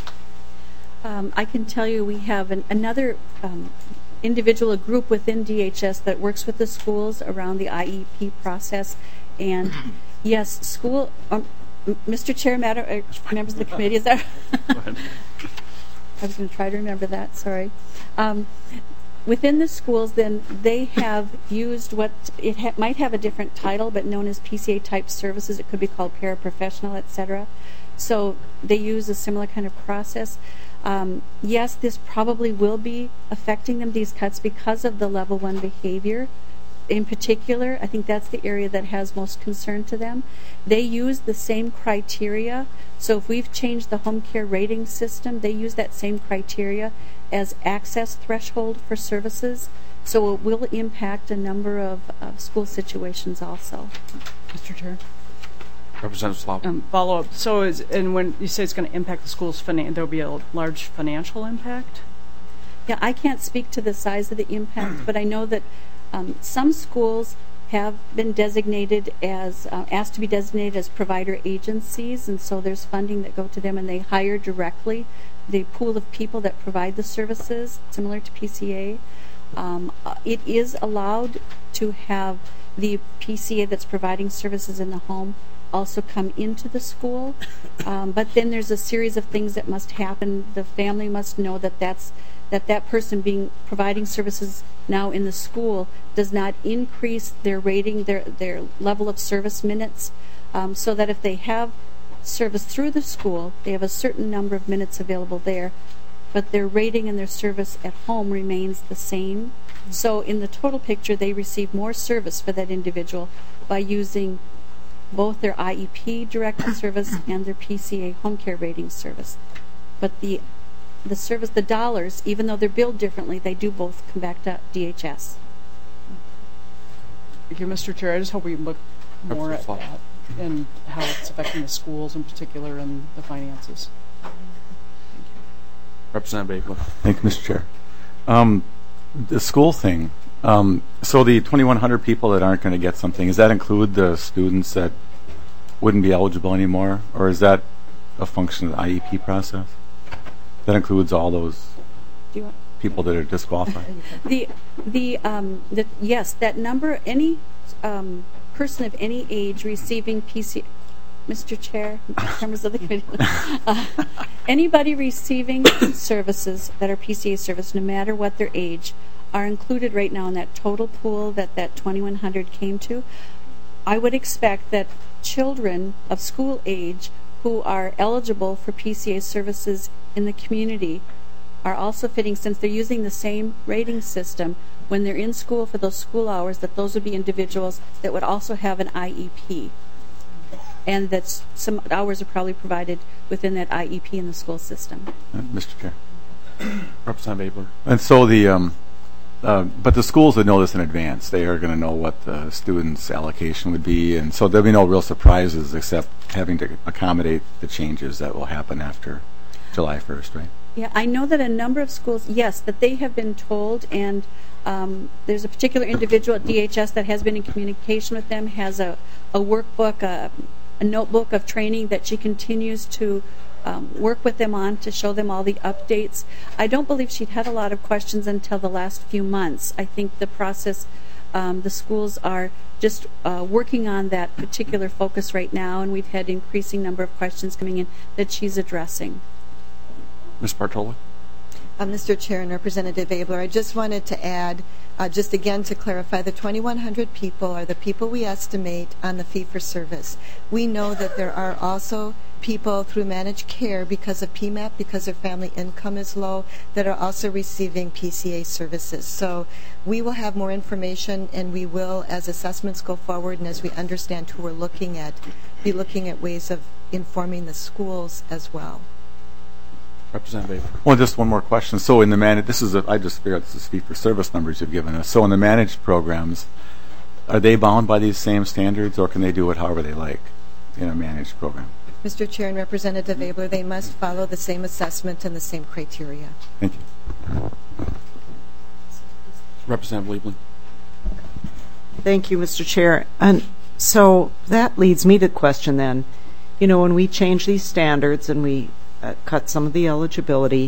I can tell you we have another individual, a group within DHS that works with the schools around the IEP process. And yes, school, Mr. Chair, members of the committee, is that? I was going to try to remember that, sorry. Within the schools, then, they have used what might have a different title, but known as PCA-type services. It could be called paraprofessional, etc. So they use a similar kind of process. Yes, this probably will be affecting them, these cuts, because of the level 1 behavior. In particular, I think that's the area that has most concern to them. They use the same criteria. So if we've changed the home care rating system, they use that same criteria as access threshold for services. So it will impact a number of school situations also.
Mr. Chair.
Representative Slavik.
Follow up. So, when you say it's going to impact the schools, there'll be a large financial impact?
Yeah, I can't speak to the size of the impact, but I know that some schools have been designated as, asked to be designated as provider agencies, and so there's funding that go to them, and they hire directly the pool of people that provide the services, similar to PCA. It is allowed to have the PCA that's providing services in the home also come into the school, but then there's a series of things that must happen. The family must know that that person providing services now in the school does not increase their rating, their level of service minutes, so that if they have service through the school, they have a certain number of minutes available there, but their rating and their service at home remains the same. So in the total picture, they receive more service for that individual by using both their IEP directed service and their PCA home care rating service. But the service, the dollars, even though they're billed differently, they do both come back to DHS.
Thank you, Mr. Chair. I just hope we look more at that and how it's affecting the schools in particular and the finances.
Representative Baker.
Thank you, Mr. Chair. The school thing, so the 2,100 people that aren't going to get something, does that include the students that wouldn't be eligible anymore, or is that a function of the IEP process? That includes all those people that are disqualified?
Yes, that number, any person of any age receiving PCA, Mr. Chair, members of the committee, anybody receiving services that are PCA service, no matter what their age, are included right now in that total pool that 2,100 came to. I would expect that children of school age who are eligible for PCA services in the community are also fitting, since they're using the same rating system when they're in school for those school hours, that those would be individuals that would also have an IEP. And that some hours are probably provided within that IEP in the school system.
Mr. Chair.
Representative Abler.
And so but the schools would know this in advance. They are going to know what the students' allocation would be, and so there'll be no real surprises except having to accommodate the changes that will happen after July 1st, right?
Yeah, I know that a number of schools, yes, that they have been told, and there's a particular individual at DHS that has been in communication with them, has a workbook, a notebook of training that she continues to work with them on to show them all the updates. I don't believe she'd had a lot of questions until the last few months. I think the process, the schools are just working on that particular focus right now, and we've had increasing number of questions coming in that she's addressing.
Ms. Bartoli.
Mr. Chair and Representative Abler, I just wanted to add, just again to clarify, the 2,100 people are the people we estimate on the fee-for-service. We know that there are also people through managed care because of PMAP, because their family income is low, that are also receiving PCA services. So we will have more information, and we will, as assessments go forward and as we understand who we're looking at, be looking at ways of informing the schools as well.
Representative.
Well, just one more question. So in the I just figured out this is fee-for-service numbers you've given us. So in the managed programs, are they bound by these same standards, or can they do it however they like in a managed program?
Mr. Chair and Representative Abler, they must follow the same assessment and the same criteria.
Thank you.
Representative Liebling.
Thank you, Mr. Chair. And so that leads me to the question then. You know, when we change these standards and we cut some of the eligibility,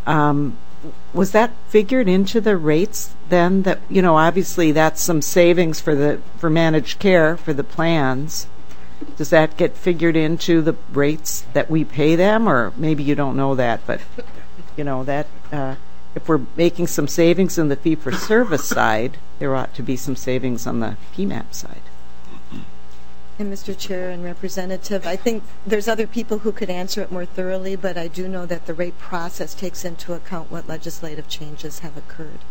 was that figured into the rates then? That, you know, obviously that's some savings for managed care for the plans. Does that get figured into the rates that we pay them, or maybe you don't know that, but you know that if we're making some savings on the fee-for-service side, there ought to be some savings on the PMAP side.
And Mr. Chair and Representative, I think there's other people who could answer it more thoroughly, but I do know that the rate process takes into account what legislative changes have occurred.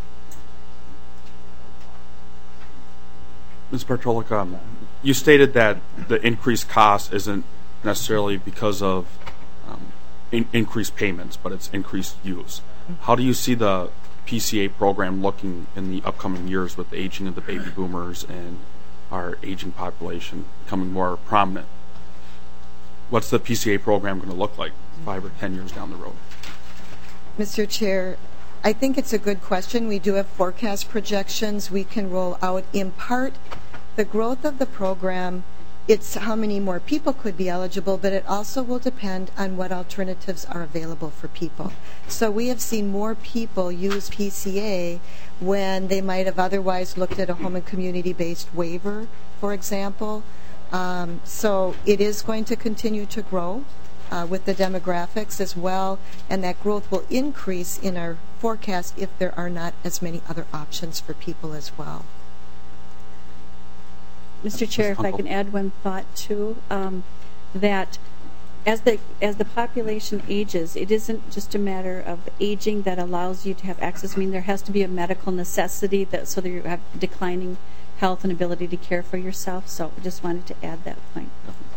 Ms. Bartoli, you stated that the increased cost isn't necessarily because of increased payments, but it's increased use. How do you see the PCA program looking in the upcoming years with the aging of the baby boomers and our aging population becoming more prominent? What's the PCA program going to look like 5 or 10 years down the road?
Mr. Chair, I think it's a good question. We do have forecast projections we can roll out. In part, the growth of the program, it's how many more people could be eligible, but it also will depend on what alternatives are available for people. So we have seen more people use PCA when they might have otherwise looked at a home and community-based waiver, for example. So it is going to continue to grow with the demographics as well, and that growth will increase in our forecast if there are not as many other options for people as well.
Mr. Chair, if I can add one thought too. that as the population ages, it isn't just a matter of aging that allows you to have access. I mean, there has to be a medical necessity so that you have declining health and ability to care for yourself. So I just wanted to add that point.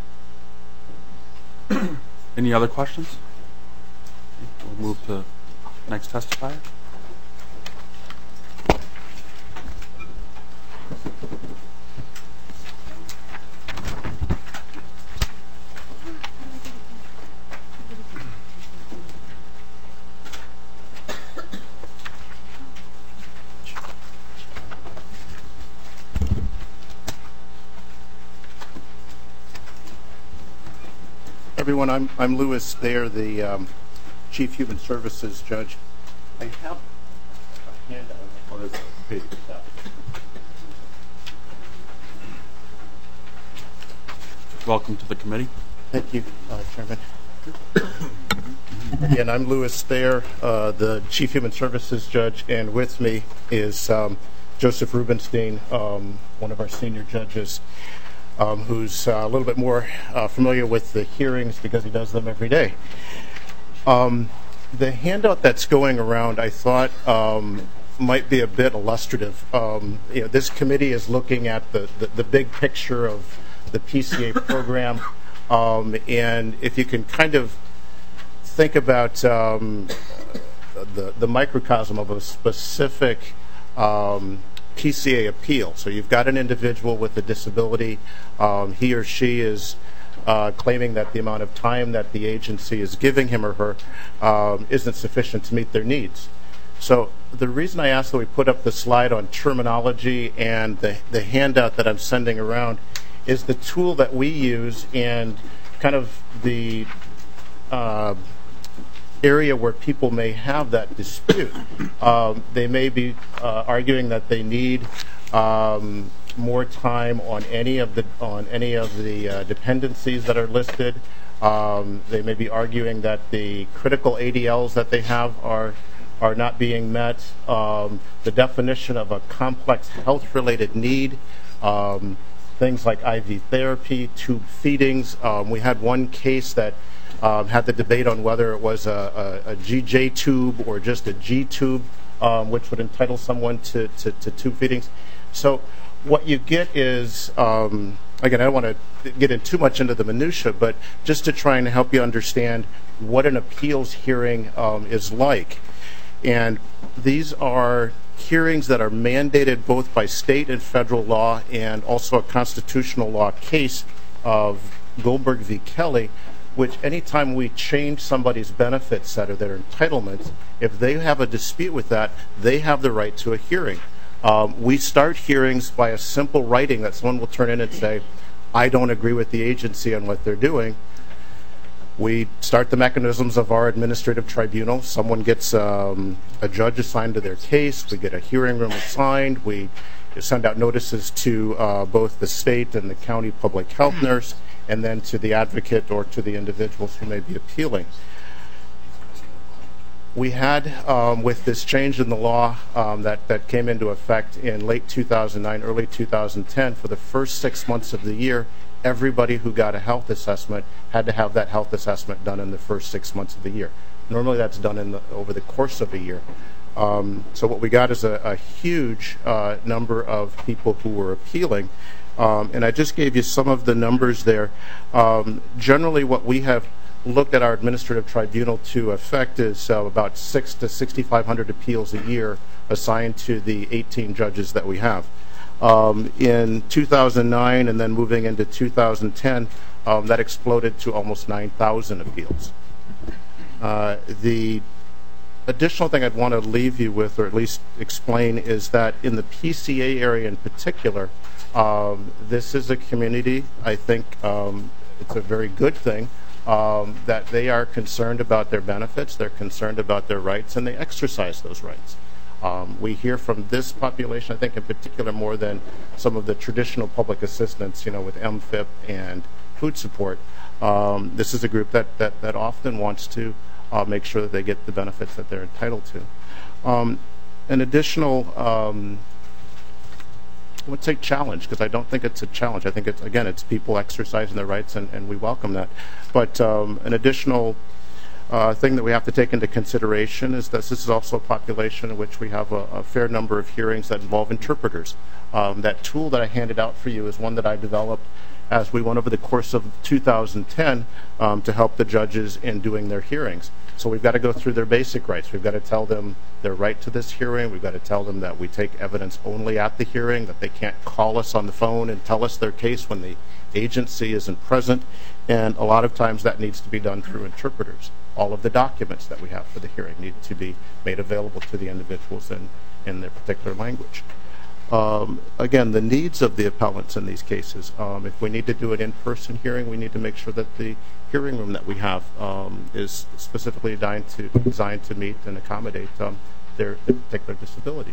Any other questions? We'll move to next testifier.
Everyone, I'm Louis Thayer, the Chief Human Services Judge. I have a handout. Oh, there's a page.
Welcome to the committee.
Thank you, Chairman. Again, I'm Louis Thayer, the Chief Human Services Judge, and with me is Joseph Rubenstein, one of our senior judges, who's a little bit more familiar with the hearings because he does them every day. The handout that's going around, I thought, might be a bit illustrative. This committee is looking at the big picture of the PCA program, and if you can kind of think about the microcosm of a specific PCA appeal. So you've got an individual with a disability. He or she is claiming that the amount of time that the agency is giving him or her isn't sufficient to meet their needs. So the reason I asked that we put up the slide on terminology and the handout that I'm sending around is the tool that we use and kind of the area where people may have that dispute. They may be arguing that they need more time on any of the dependencies that are listed. They may be arguing that the critical ADLs that they have are not being met. The definition of a complex health-related need. Things like IV therapy, tube feedings. We had one case that had the debate on whether it was a GJ tube or just a G tube, which would entitle someone to tube feedings. So what you get is, again, I don't want to get in too much into the minutia, but just to try and help you understand what an appeals hearing is like. And these are hearings that are mandated both by state and federal law, and also a constitutional law case of Goldberg v. Kelly, which anytime we change somebody's benefit set or their entitlements, if they have a dispute with that, they have the right to a hearing. We start hearings by a simple writing that someone will turn in and say, I don't agree with the agency on what they're doing. We start the mechanisms of our administrative tribunal. Someone gets a judge assigned to their case. We get a hearing room assigned. We send out notices to both the state and the county public health nurse, and then to the advocate or to the individuals who may be appealing. We had, with this change in the law that came into effect in late 2009, early 2010, for the first 6 months of the year, everybody who got a health assessment had to have that health assessment done in the first 6 months of the year. Normally that's done over the course of a year. So what we got is a huge number of people who were appealing. And I just gave you some of the numbers there. Generally what we have looked at our administrative tribunal to affect is about 600 to 6,500 appeals a year assigned to the 18 judges that we have. In 2009 and then moving into 2010, that exploded to almost 9,000 appeals. The additional thing I'd want to leave you with, or at least explain, is that in the PCA area in particular, this is a community, I think it's a very good thing, that they are concerned about their benefits, they're concerned about their rights, and they exercise those rights. We hear from this population, I think in particular, more than some of the traditional public assistance, with MFIP and food support. This is a group that often wants to make sure that they get the benefits that they're entitled to. An additional would say challenge, because I don't think it's a challenge. I think it's, again, it's people exercising their rights, and we welcome that. But an additional thing that we have to take into consideration is that this is also a population in which we have a fair number of hearings that involve interpreters. That tool that I handed out for you is one that I developed as we went over the course of 2010 to help the judges in doing their hearings. So we've got to go through their basic rights. We've got to tell them their right to this hearing. We've got to tell them that we take evidence only at the hearing, that they can't call us on the phone and tell us their case when the agency isn't present. And a lot of times that needs to be done through interpreters. All of the documents that we have for the hearing need to be made available to the individuals in their particular language. Again, the needs of the appellants in these cases. If we need to do an in-person hearing, we need to make sure that the hearing room that we have is specifically designed to meet and accommodate their particular disabilities.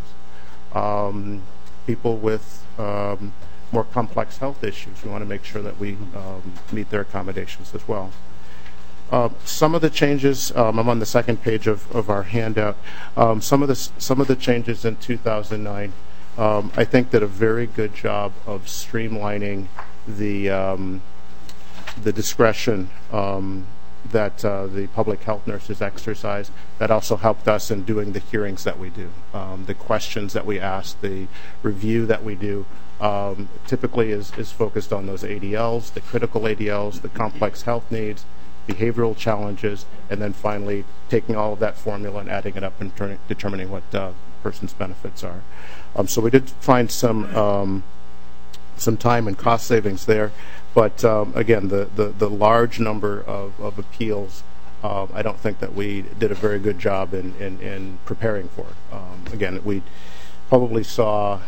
People with more complex health issues, we want to make sure that we meet their accommodations as well. Some of the changes, I'm on the second page of our handout. Some of the changes in 2009, I think, did a very good job of streamlining the discretion that the public health nurses exercise. That also helped us in doing the hearings that we do, the questions that we ask, the review that we do. Typically is focused on those ADLs, the critical ADLs, the complex health needs, behavioral challenges, and then finally taking all of that formula and adding it up and determining what person's benefits are. So we did find some time and cost savings there, but again, the large number of appeals, I don't think that we did a very good job in preparing for it. Again, we probably saw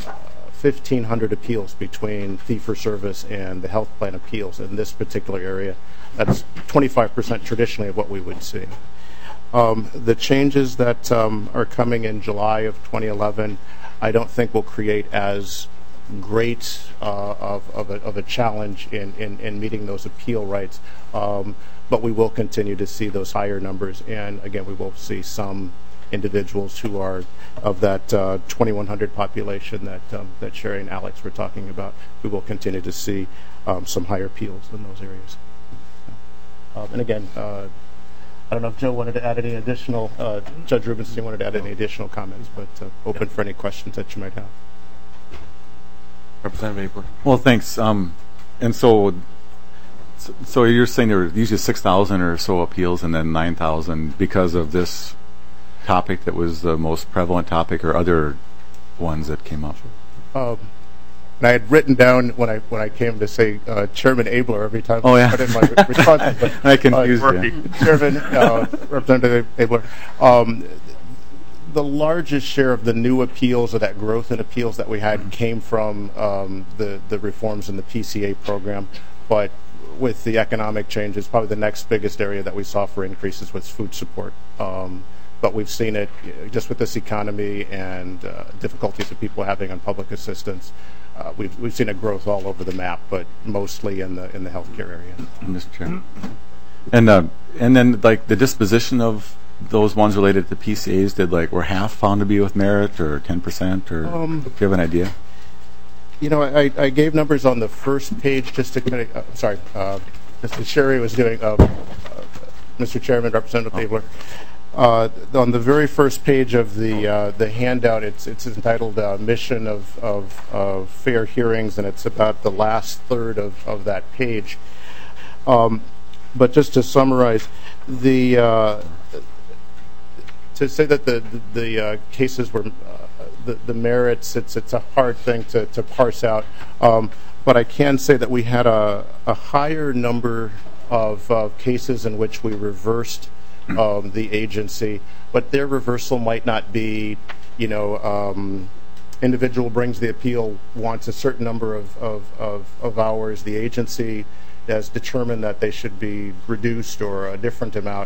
1,500 appeals between fee-for-service and the health plan appeals in this particular area. That's 25% traditionally of what we would see. The changes that are coming in July of 2011, I don't think will create as great of a challenge in meeting those appeal rights, but we will continue to see those higher numbers, and again, we will see some individuals who are of that 2,100 population that Sherry and Alex were talking about. We will continue to see some higher appeals in those areas. And again, I don't know if Joe wanted to add any additional, Judge Rubenstein wanted to add any additional comments, but open for any questions that you might have.
Representative Abler.
Well, thanks. And so you're saying there were usually 6,000 or so appeals and then 9,000 because of this topic that was the most prevalent topic, or other ones that came up?
And I had written down when I came to say Chairman Abler every time
I
put in my response. But,
I confused you.
Chairman, Representative Abler, the largest share of the new appeals, or that growth in appeals that we had, came from the reforms in the PCA program. But with the economic changes, probably the next biggest area that we saw for increases was food support. But we've seen it just with this economy and difficulties that people are having on public assistance. We've seen a growth all over the map, but mostly in the healthcare area.
Mr. Chair. And then like the disposition of those ones related to PCAs, were half found to be with merit, or 10%, or do you have an idea?
You know, I gave numbers on the first page just to kind of, sorry, Mr. Sherry was doing, Mr. Chairman, Representative Abler. On the very first page of the handout, it's entitled Mission of Fair Hearings, and it's about the last third of that page. But just to summarize, to say that the cases were the merits, it's a hard thing to parse out. But I can say that we had a higher number of cases in which we reversed the agency, but their reversal might not be, individual brings the appeal, wants a certain number of hours. The agency has determined that they should be reduced or a different amount.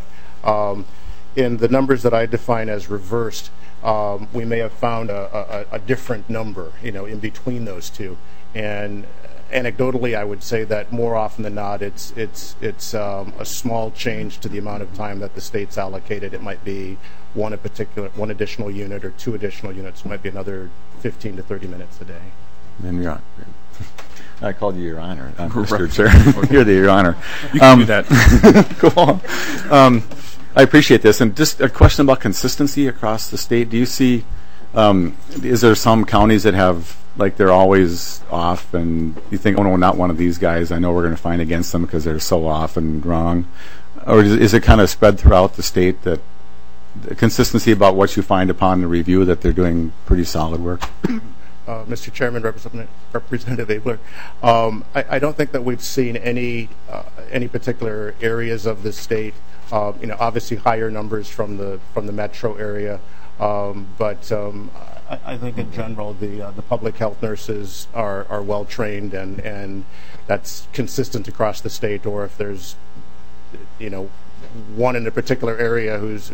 In the numbers that I define as reversed, we may have found a different number, in between those two. And anecdotally, I would say that more often than not, it's a small change to the amount of time that the state's allocated. It might be one additional unit or two additional units. It might be another 15 to 30 minutes a day.
Then you're on. I called you Your Honor, Mr. Chair. You're the Your Honor.
You can do that.
Cool. I appreciate this. And just a question about consistency across the state. Do you see, is there some counties that have, like, they're always off, and you think, oh, no, not one of these guys. I know we're going to find against them because they're so off and wrong. Or is it kind of spread throughout the state that the consistency about what you find upon the review that they're doing pretty solid work?
Mr. Chairman, Representative Abler, I don't think that we've seen any particular areas of the state. Obviously higher numbers from the metro area, but I think in general the public health nurses are well trained, and that's consistent across the state. Or if there's one in a particular area who's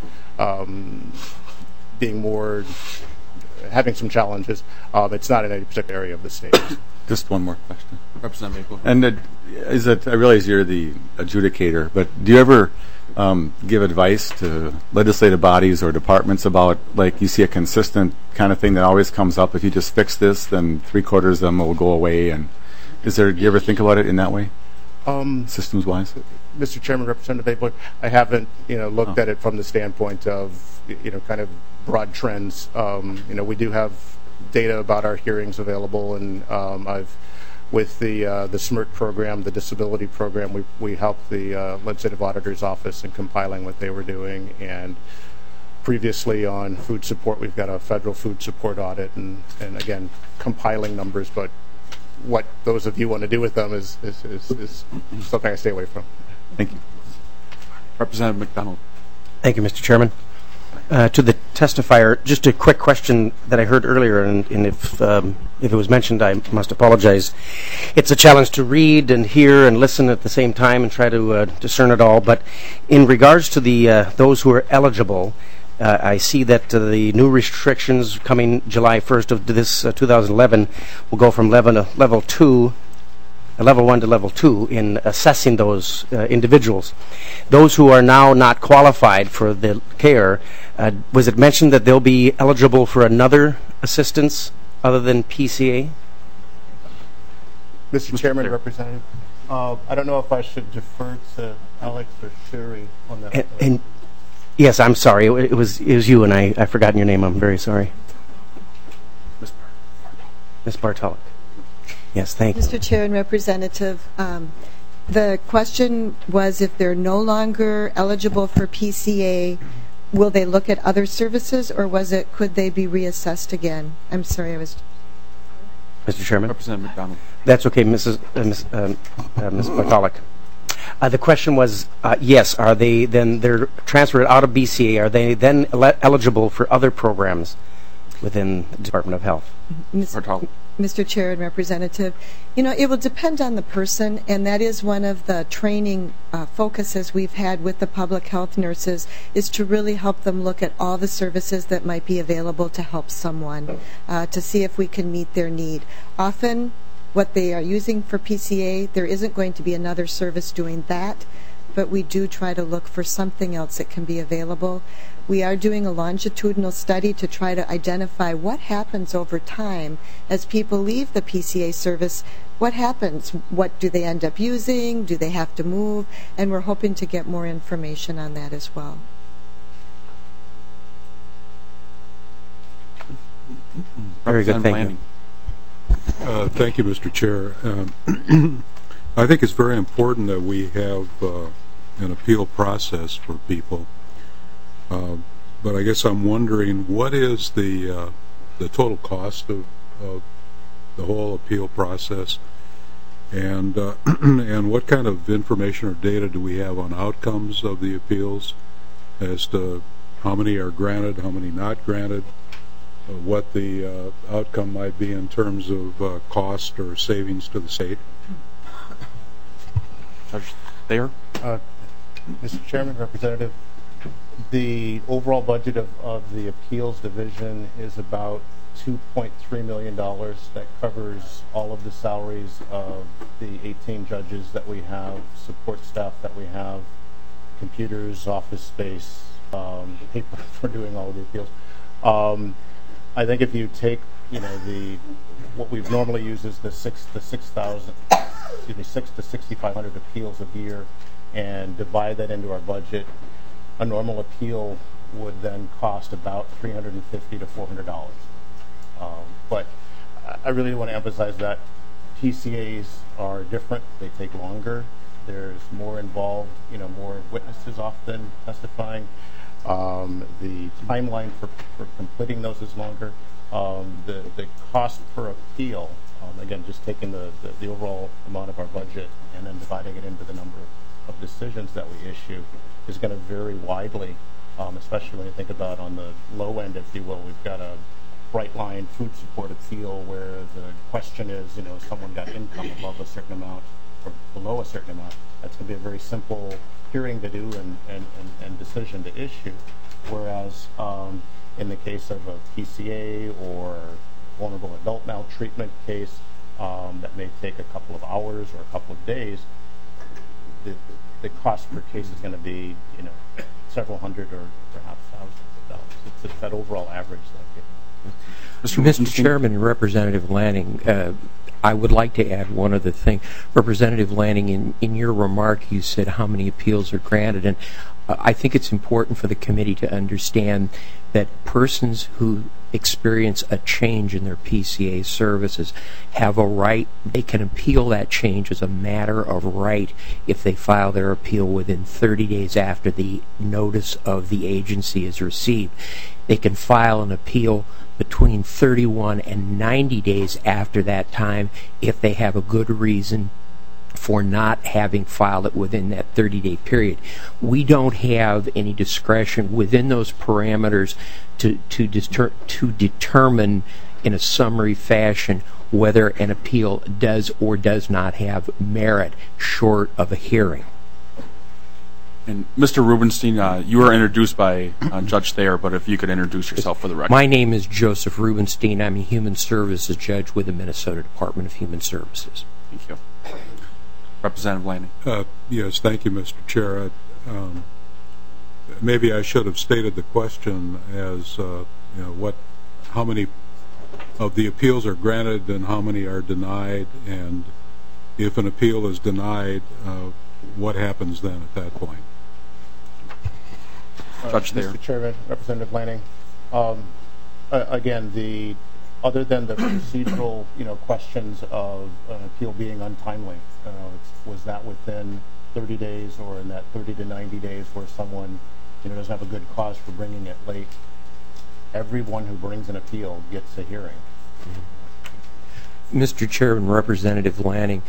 being more having some challenges, it's not in any particular area of the state.
Just one more question.
Representative Maple.
And I realize you're the adjudicator, but do you ever give advice to legislative bodies or departments about, like, you see a consistent kind of thing that always comes up? If you just fix this, then 3/4 of them will go away. And do you ever think about it in that way, systems-wise?
Mr. Chairman, Representative Abler, I haven't looked at it from the standpoint of kind of broad trends. We do have data about our hearings available, and with the SMRT program, the disability program, we helped the legislative auditor's office in compiling what they were doing. And previously on food support, we've got a federal food support audit, and again compiling numbers. But what those of you want to do with them is something I stay away from.
Thank you.
Representative McDonald.
Thank you, Mr. Chairman. To the testifier, just a quick question that I heard earlier, and if it was mentioned, I must apologize. It's a challenge to read and hear and listen at the same time and try to discern it all. But in regards to those who are eligible, I see that the new restrictions coming July 1st of this 2011 will go from level 1 to level 2 in assessing those individuals. Those who are now not qualified for the care, was it mentioned that they'll be eligible for another assistance other than PCA?
Mr. Chairman, Representative, I don't know if I should defer to Alex or Sherry on that.
And yes, I'm sorry. It was you, and I've forgotten your name. I'm very sorry. Ms. Bartolak. Yes, thank you.
Mr. Chair and Representative, the question was if they're no longer eligible for PCA, will they look at other services, or could they be reassessed again? I'm sorry,
Mr. Chairman?
Representative McDonald.
That's okay, Ms. Bartolak. The question was, yes, are they then, they're transferred out of BCA, are they then eligible for other programs within the Department of Health?
Mr. Chair and Representative, it will depend on the person, and that is one of the training focuses we've had with the public health nurses, is to really help them look at all the services that might be available to help someone, to see if we can meet their need. Often, what they are using for PCA, there isn't going to be another service doing that, but we do try to look for something else that can be available. We are doing a longitudinal study to try to identify what happens over time as people leave the PCA service. What happens? What do they end up using? Do they have to move? And we're hoping to get more information on that as well.
Very good, thank you.
Thank you, Mr. Chair. I think it's very important that we have an appeal process for people. But I guess I'm wondering, what is the total cost of the whole appeal process, and and what kind of information or data do we have on outcomes of the appeals, as to how many are granted, how many not granted, what the outcome might be in terms of cost or savings to the state?
Judge Thayer?
Mr. Chairman, Representative, the overall budget of the appeals division is about $2.3 million. That covers all of the salaries of the 18 judges that we have, support staff that we have, computers, office space, paper for doing all of the appeals. I think if you take the what we've normally used is the 6,000, excuse me, 6 to 6,500 appeals a year, and divide that into our budget. A normal appeal would then cost about $350 to $400. But I really want to emphasize that TCAs are different. They take longer. There's more involved, more witnesses often testifying. The timeline for completing those is longer. The cost per appeal, again, just taking the overall amount of our budget and then dividing it into the number of decisions that we issue, is going to vary widely, especially when you think about on the low end, if you will. We've got a bright line food support appeal where the question is, someone got income above a certain amount or below a certain amount. That's going to be a very simple hearing to do and decision to issue. Whereas in the case of a PCA or vulnerable adult maltreatment case that may take a couple of hours or a couple of days, the cost per case is going to be, several hundred or perhaps thousands of dollars. It's that overall average that
Mr. Chairman and Representative Lanning, I would like to add one other thing. Representative Lanning, in your remark, you said how many appeals are granted, and I think it's important for the committee to understand that persons who experience a change in their PCA services have a right. They can appeal that change as a matter of right if they file their appeal within 30 days after the notice of the agency is received. They can file an appeal between 31 and 90 days after that time if they have a good reason for not having filed it within that 30-day period. We don't have any discretion within those parameters to determine in a summary fashion whether an appeal does or does not have merit short of a hearing.
And Mr. Rubenstein, you were introduced by Judge Thayer, but if you could introduce yourself for the record.
My name is Joseph Rubenstein. I'm a Human Services Judge with the Minnesota Department of Human Services.
Thank you. Representative Lanning.
Yes, thank you, Mr. Chair. Maybe I should have stated the question as, how many of the appeals are granted and how many are denied, and if an appeal is denied, what happens then at that point?
Judge Thayer.
Mr. Chairman, Representative Lanning. Again, other than the procedural, questions of an appeal being untimely, was that within 30 days or in that 30 to 90 days where someone, doesn't have a good cause for bringing it late? Everyone who brings an appeal gets a hearing.
Mr. Chairman, Representative Lanning,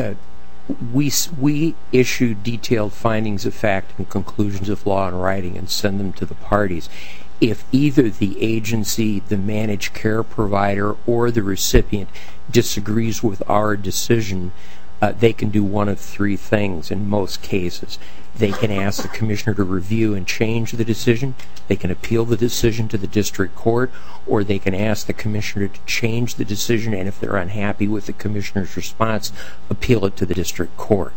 we issue detailed findings of fact and conclusions of law in writing and send them to the parties. If either the agency, the managed care provider, or the recipient disagrees with our decision, they can do one of three things in most cases. They can ask the commissioner to review and change the decision, they can appeal the decision to the district court, or they can ask the commissioner to change the decision, and if they're unhappy with the commissioner's response, appeal it to the district court.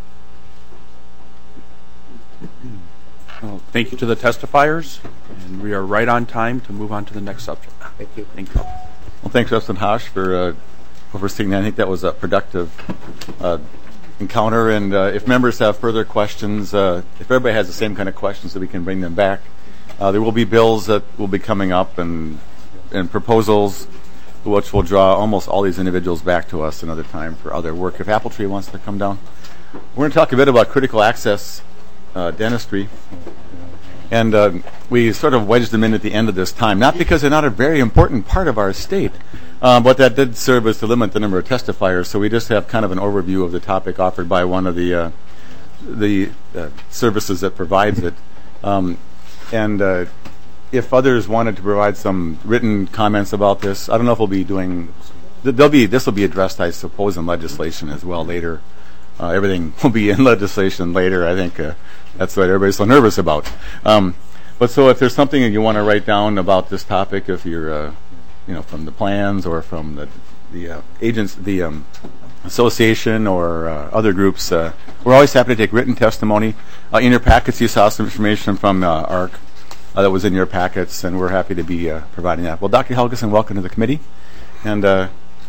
Well, thank you to the testifiers, and we are right on time to move on to the next subject.
Thank you.
Thank you.
Well, thanks, Justin Hosh, for overseeing that. I think that was a productive encounter, and if members have further questions, if everybody has the same kind of questions, that we can bring them back. There will be bills that will be coming up and proposals which will draw almost all these individuals back to us another time for other work. If Apple Tree wants to come down. We're going to talk a bit about critical access dentistry. And we sort of wedged them in at the end of this time, not because they're not a very important part of our state, but that did serve as to limit the number of testifiers. So we just have kind of an overview of the topic offered by one of the services that provides it. And if others wanted to provide some written comments about this, I don't know if we'll be doing. This will be addressed, I suppose, in legislation as well later. Everything will be in legislation later. I think that's what everybody's so nervous about. But so if there's something that you want to write down about this topic, if you're, from the plans or from the agents, the association or other groups, we're always happy to take written testimony. In your packets, you saw some information from ARC that was in your packets, and we're happy to be providing that. Well, Dr. Helgeson, welcome to the committee. And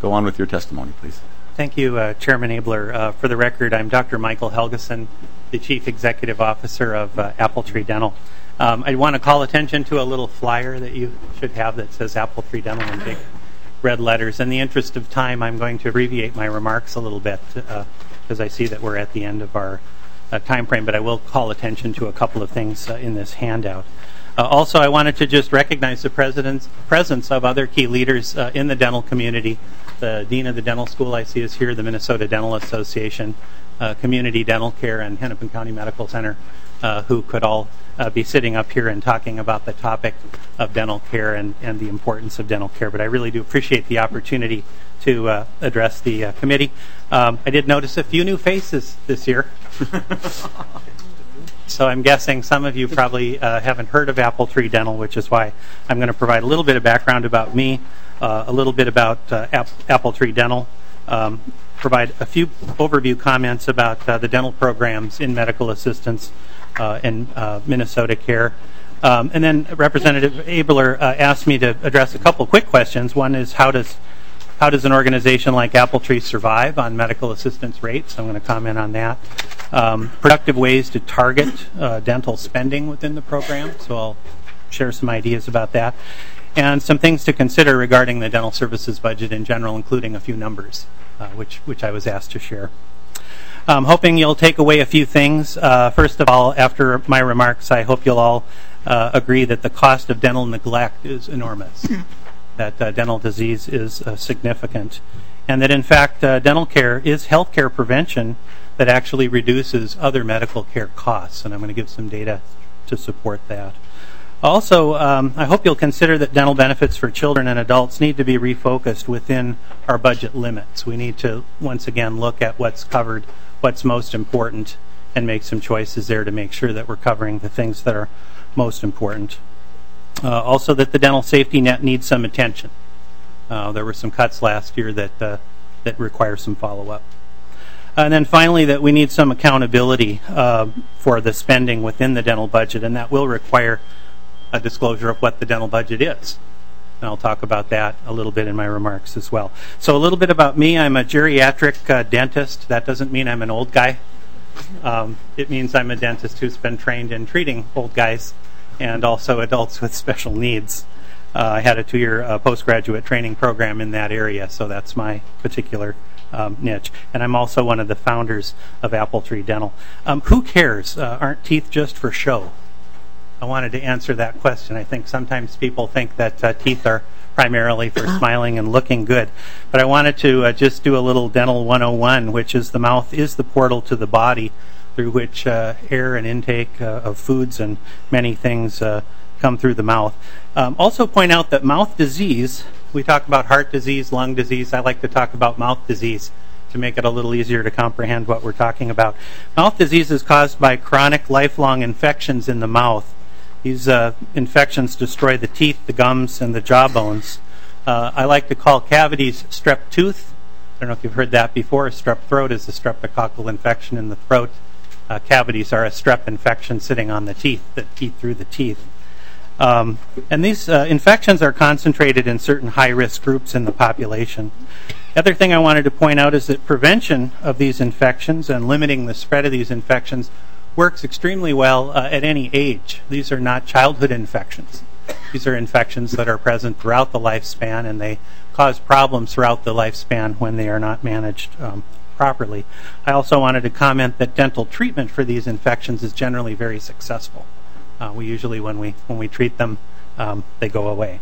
go on with your testimony, please.
Thank you, Chairman Abler. For the record, I'm Dr. Michael Helgeson, the Chief Executive Officer of Apple Tree Dental. I want to call attention to a little flyer that you should have that says Apple Tree Dental in big red letters. In the interest of time, I'm going to abbreviate my remarks a little bit because I see that we're at the end of our time frame, but I will call attention to a couple of things in this handout. Also, I wanted to just recognize the presence of other key leaders in the dental community. The Dean of the Dental School I see is here, the Minnesota Dental Association, Community Dental Care, and Hennepin County Medical Center, who could all be sitting up here and talking about the topic of dental care and the importance of dental care. But I really do appreciate the opportunity to address the committee. I did notice a few new faces this year. So I'm guessing some of you probably haven't heard of Apple Tree Dental, which is why I'm going to provide a little bit of background about me, a little bit about Apple Tree Dental, provide a few overview comments about the dental programs in medical assistance and Minnesota Care. And then Representative Abler asked me to address a couple quick questions. One is how does an organization like Apple Tree survive on medical assistance rates? I'm going to comment on that. Productive ways to target dental spending within the program, so I'll share some ideas about that. And some things to consider regarding the dental services budget in general, including a few numbers, which I was asked to share. I'm hoping you'll take away a few things. First of all, after my remarks, I hope you'll all agree that the cost of dental neglect is enormous, that dental disease is significant, and that in fact dental care is health care prevention that actually reduces other medical care costs, and I'm going to give some data to support that. Also, I hope you'll consider that dental benefits for children and adults need to be refocused within our budget limits. We need to once again look at what's covered, what's most important, and make some choices there to make sure that we're covering the things that are most important. Also, that the dental safety net needs some attention. There were some cuts last year that require some follow-up. And then finally, that we need some accountability for the spending within the dental budget, and that will require a disclosure of what the dental budget is. And I'll talk about that a little bit in my remarks as well. So a little bit about me. I'm a geriatric dentist. That doesn't mean I'm an old guy. It means I'm a dentist who's been trained in treating old guys and also adults with special needs. I had a 2-year postgraduate training program in that area, so that's my particular niche. And I'm also one of the founders of Apple Tree Dental. Who cares? Aren't teeth just for show? I wanted to answer that question. I think sometimes people think that teeth are primarily for smiling and looking good. But I wanted to just do a little dental 101, which is the mouth is the portal to the body through which air and intake of foods and many things come through the mouth. Also point out that mouth disease, we talk about heart disease, lung disease. I like to talk about mouth disease to make it a little easier to comprehend what we're talking about. Mouth disease is caused by chronic lifelong infections in the mouth. These infections destroy the teeth, the gums, and the jawbones. I like to call cavities strep tooth. I don't know if you've heard that before. Strep throat is a streptococcal infection in the throat. Cavities are a strep infection sitting on the teeth that eat through the teeth. And these infections are concentrated in certain high-risk groups in the population. The other thing I wanted to point out is that prevention of these infections and limiting the spread of these infections works extremely well at any age. These are not childhood infections. These are infections that are present throughout the lifespan, and they cause problems throughout the lifespan when they are not managed properly. I also wanted to comment that dental treatment for these infections is generally very successful. We usually, when we treat them, they go away.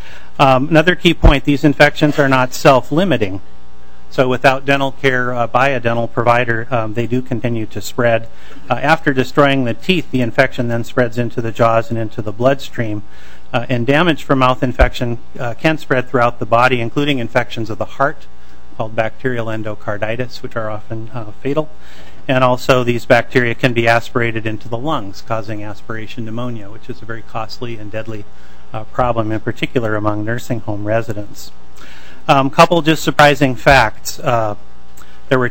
Another key point, these infections are not self-limiting. So without dental care by a dental provider, they do continue to spread. After destroying the teeth, the infection then spreads into the jaws and into the bloodstream. And damage from mouth infection can spread throughout the body, including infections of the heart, called bacterial endocarditis, which are often fatal. And also these bacteria can be aspirated into the lungs, causing aspiration pneumonia, which is a very costly and deadly problem, in particular among nursing home residents. Couple just surprising facts. There were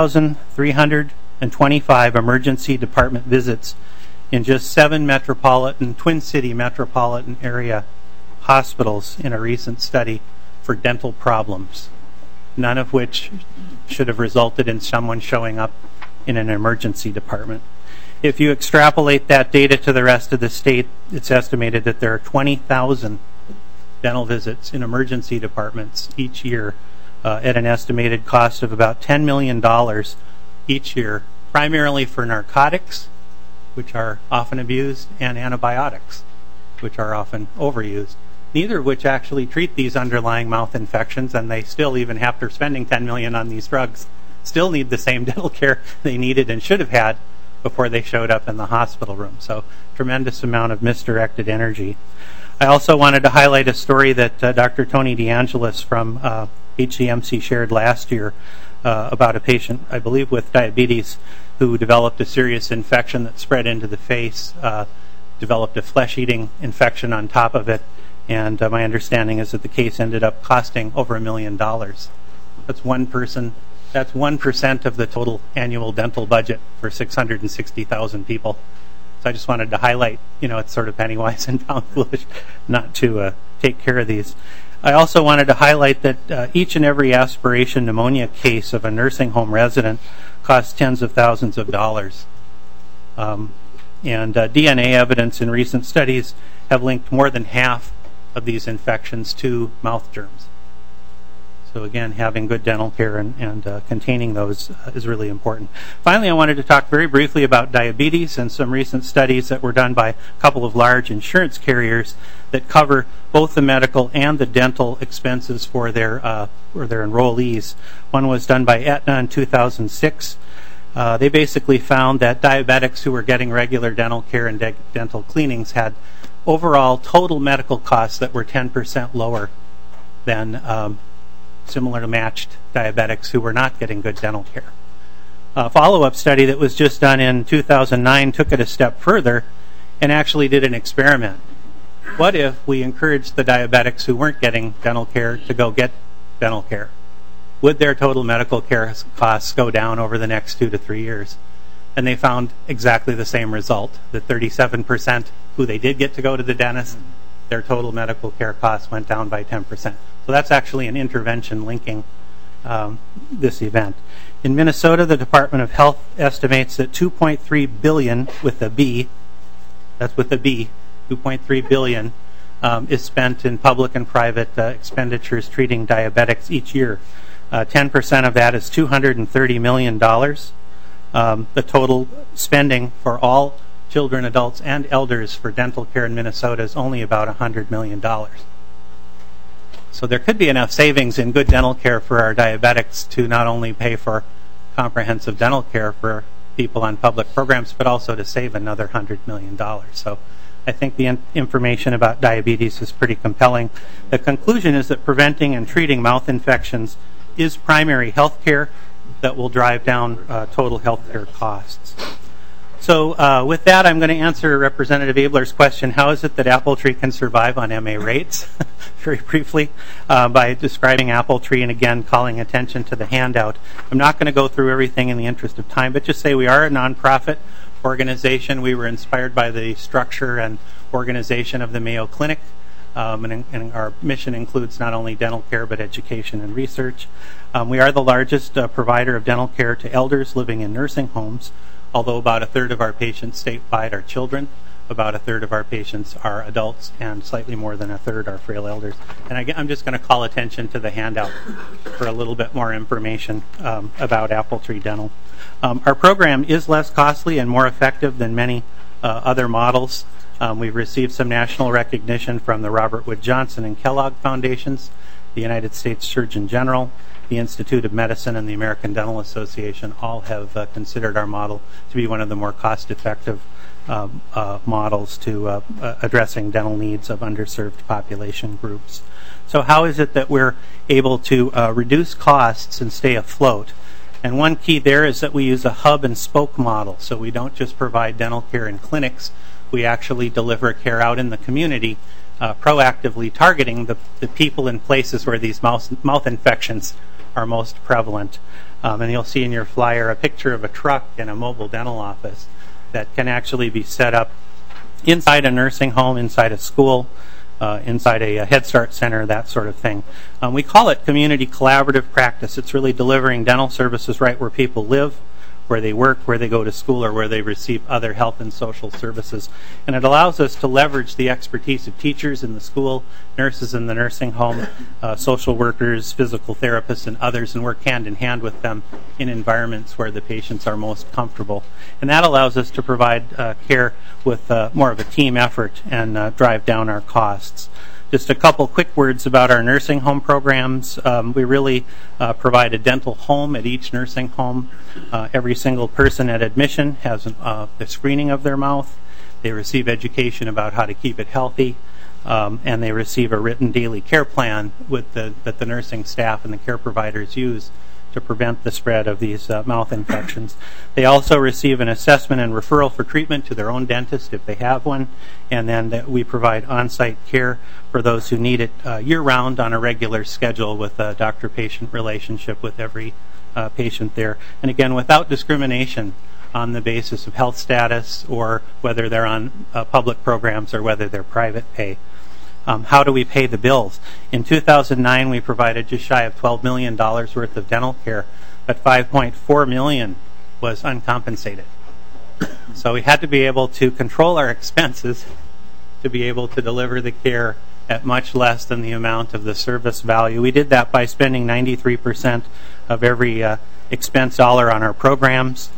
10,325 emergency department visits in just 7 Twin City metropolitan area hospitals in a recent study for dental problems. none of which should have resulted in someone showing up in an emergency department. If you extrapolate that data to the rest of the state, it's estimated that there are 20,000 dental visits in emergency departments each year at an estimated cost of about $10 million each year, primarily for narcotics, which are often abused, and antibiotics, which are often overused, neither of which actually treat these underlying mouth infections, and they still, even after spending $10 million on these drugs, still need the same dental care they needed and should have had before they showed up in the hospital room. So tremendous amount of misdirected energy. I also wanted to highlight a story that Dr. Tony DeAngelis from HCMC shared last year about a patient, I believe with diabetes, who developed a serious infection that spread into the face, developed a flesh-eating infection on top of it, and my understanding is that the case ended up costing over $1 million. That's one person. That's 1% of the total annual dental budget for 660,000 people. So I just wanted to highlight, it's sort of penny wise and pound foolish not to take care of these. I also wanted to highlight that each and every aspiration pneumonia case of a nursing home resident costs tens of thousands of dollars. And DNA evidence in recent studies have linked more than half of these infections to mouth germs. So again, having good dental care and containing those is really important. Finally, I wanted to talk very briefly about diabetes and some recent studies that were done by a couple of large insurance carriers that cover both the medical and the dental expenses for their enrollees. One was done by Aetna in 2006. They basically found that diabetics who were getting regular dental care and dental cleanings had overall total medical costs that were 10% lower than similar matched diabetics who were not getting good dental care. A follow-up study that was just done in 2009 took it a step further and actually did an experiment. What if we encouraged the diabetics who weren't getting dental care to go get dental care? Would their total medical care costs go down over the next 2 to 3 years? And they found exactly the same result, that 37% who they did get to go to the dentist, their total medical care costs went down by 10%. So that's actually an intervention linking this event. In Minnesota, the Department of Health estimates that $2.3 billion with a B, that's with a B, $2.3 billion is spent in public and private expenditures treating diabetics each year. 10% of that is $230 million. The total spending for all children, adults, and elders for dental care in Minnesota is only about $100 million. So there could be enough savings in good dental care for our diabetics to not only pay for comprehensive dental care for people on public programs, but also to save another $100 million. So I think the information about diabetes is pretty compelling. The conclusion is that preventing and treating mouth infections is primary health care that will drive down total health care costs. So with that, I'm going to answer Representative Abler's question, how is it that Appletree can survive on MA rates? Very briefly, by describing Appletree and again calling attention to the handout. I'm not going to go through everything in the interest of time, but just say we are a nonprofit organization. We were inspired by the structure and organization of the Mayo Clinic. And our mission includes not only dental care but education and research. We are the largest provider of dental care to elders living in nursing homes, although about a third of our patients statewide are children, about a third of our patients are adults, and slightly more than a third are frail elders. And I'm just going to call attention to the handout for a little bit more information about Appletree Dental. Our program is less costly and more effective than many other models. We've received some national recognition from the Robert Wood Johnson and Kellogg Foundations, the United States Surgeon General, the Institute of Medicine, and the American Dental Association all have considered our model to be one of the more cost-effective models to addressing dental needs of underserved population groups. So how is it that we're able to reduce costs and stay afloat? And one key there is that we use a hub and spoke model. So we don't just provide dental care in clinics, we actually deliver care out in the community, proactively targeting the people in places where these mouth infections are most prevalent. And you'll see in your flyer a picture of a truck and a mobile dental office that can actually be set up inside a nursing home, inside a school, inside a Head Start center, that sort of thing. We call it community collaborative practice. It's really delivering dental services right where people live, where they work, where they go to school, or where they receive other health and social services. And it allows us to leverage the expertise of teachers in the school, nurses in the nursing home, social workers, physical therapists, and others, and work hand in hand with them in environments where the patients are most comfortable. And that allows us to provide care with more of a team effort and drive down our costs. Just a couple quick words about our nursing home programs. We really provide a dental home at each nursing home. Every single person at admission has a screening of their mouth. They receive education about how to keep it healthy, and they receive a written daily care plan that the nursing staff and the care providers use to prevent the spread of these mouth infections. They also receive an assessment and referral for treatment to their own dentist if they have one, and then we provide on-site care for those who need it year-round on a regular schedule with a doctor-patient relationship with every patient there. And again, without discrimination on the basis of health status or whether they're on public programs or whether they're private pay. How do we pay the bills? In 2009, we provided just shy of $12 million worth of dental care, but $5.4 million was uncompensated. So we had to be able to control our expenses to be able to deliver the care at much less than the amount of the service value. We did that by spending 93% of every expense dollar on our programs,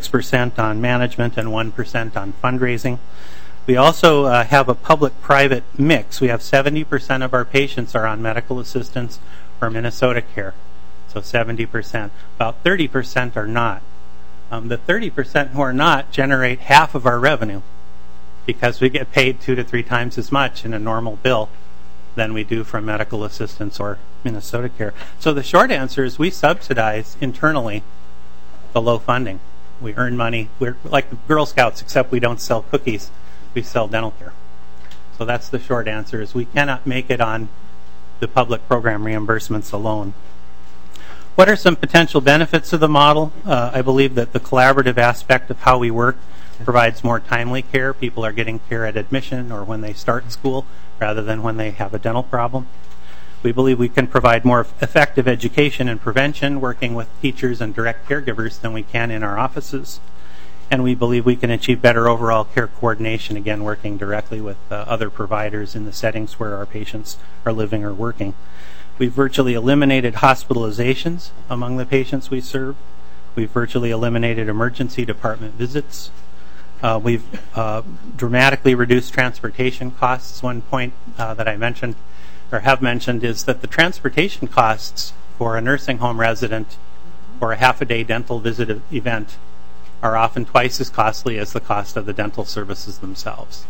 6% on management, and 1% on fundraising. We also have a public-private mix. We have 70% of our patients are on medical assistance or Minnesota Care, so 70%. About 30% are not. The 30% who are not generate half of our revenue because we get paid 2 to 3 times as much in a normal bill than we do from medical assistance or Minnesota Care. So the short answer is we subsidize internally the low funding. We earn money. We're like the Girl Scouts, except we don't sell cookies. We sell dental care. So that's the short answer, is we cannot make it on the public program reimbursements alone. What are some potential benefits of the model? I believe that the collaborative aspect of how we work provides more timely care. People are getting care at admission or when they start school rather than when they have a dental problem. We believe we can provide more effective education and prevention working with teachers and direct caregivers than we can in our offices. And we believe we can achieve better overall care coordination, again, working directly with other providers in the settings where our patients are living or working. We've virtually eliminated hospitalizations among the patients we serve. We've virtually eliminated emergency department visits. We've dramatically reduced transportation costs. One point that I mentioned or have mentioned is that the transportation costs for a nursing home resident for a half-a-day dental visit event are often twice as costly as the cost of the dental services themselves.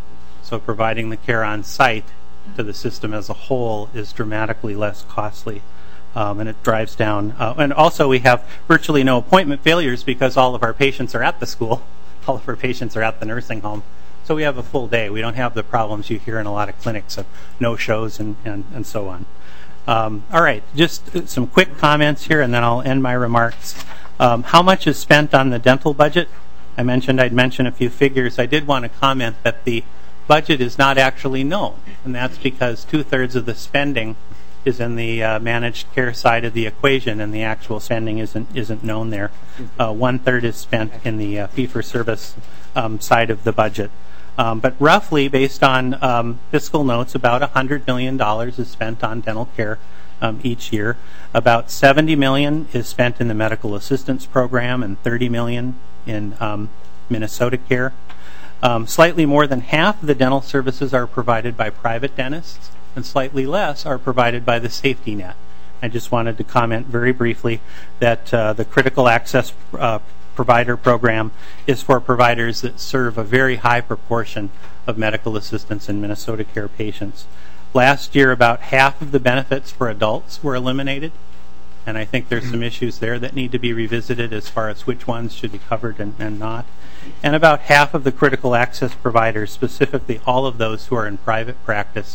So providing the care on site to the system as a whole is dramatically less costly, and it drives down. And also we have virtually no appointment failures because all of our patients are at the school, all of our patients are at the nursing home. So we have a full day. We don't have the problems you hear in a lot of clinics of no-shows and so on. All right, just some quick comments here, and then I'll end my remarks. How much is spent on the dental budget? I mentioned I'd mention a few figures. I did want to comment that the budget is not actually known, and that's because 2/3 of the spending is in the managed care side of the equation, and the actual spending isn't known there. 1/3 is spent in the fee-for-service side of the budget. But roughly, based on fiscal notes, about $100 million is spent on dental care each year. About $70 million is spent in the medical assistance program and $30 million in Minnesota Care. Slightly more than half of the dental services are provided by private dentists, and slightly less are provided by the safety net. I just wanted to comment very briefly that the critical access provider program is for providers that serve a very high proportion of medical assistance and Minnesota Care patients. Last year, about half of the benefits for adults were eliminated, and I think there's some issues there that need to be revisited as far as which ones should be covered and not. And about half of the critical access providers, specifically all of those who are in private practice,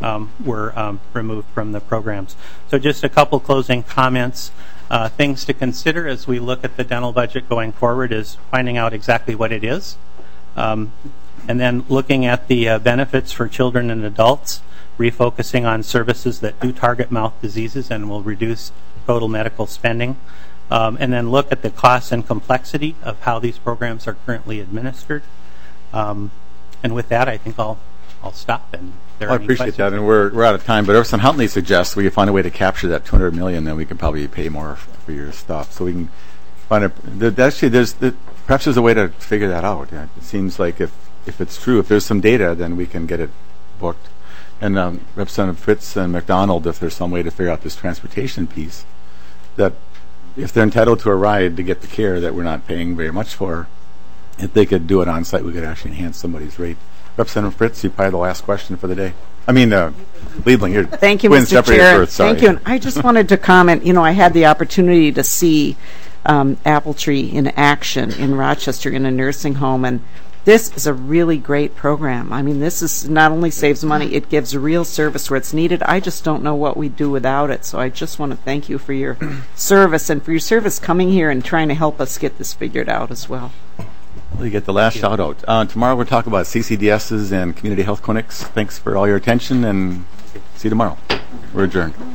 were removed from the programs. So just a couple closing comments. Things to consider as we look at the dental budget going forward is finding out exactly what it is. And then looking at the benefits for children and adults, refocusing on services that do target mouth diseases and will reduce total medical spending. And then look at the cost and complexity of how these programs are currently administered. And with that, I think I'll stop. And
I appreciate that, and we're out of time. But Representative Huntley suggests we find a way to capture that $200 million, then we can probably pay more for your stuff. So we can find perhaps there's a way to figure that out. Yeah, it seems like if it's true, if there's some data, then we can get it booked. And Representative Fritz and McDonald, if there's some way to figure out this transportation piece, that if they're entitled to a ride to get the care that we're not paying very much for, if they could do it on site, we could actually enhance somebody's rate. Representative Fritz, you're probably the last question for the day. I mean, Liebling, you're
Thank you,
twin
Mr.
separated
Chair.
birth, sorry.
Thank you. And I just wanted to comment, I had the opportunity to see Apple Tree in action in Rochester in a nursing home, and this is a really great program. I mean, this is not only saves money, it gives real service where it's needed. I just don't know what we'd do without it, so I just want to thank you for your service and for your service coming here and trying to help us get this figured out as well.
You get the last shout out. Tomorrow we'll talk about CCDSs and community health clinics. Thanks for all your attention, and see you tomorrow. We're adjourned.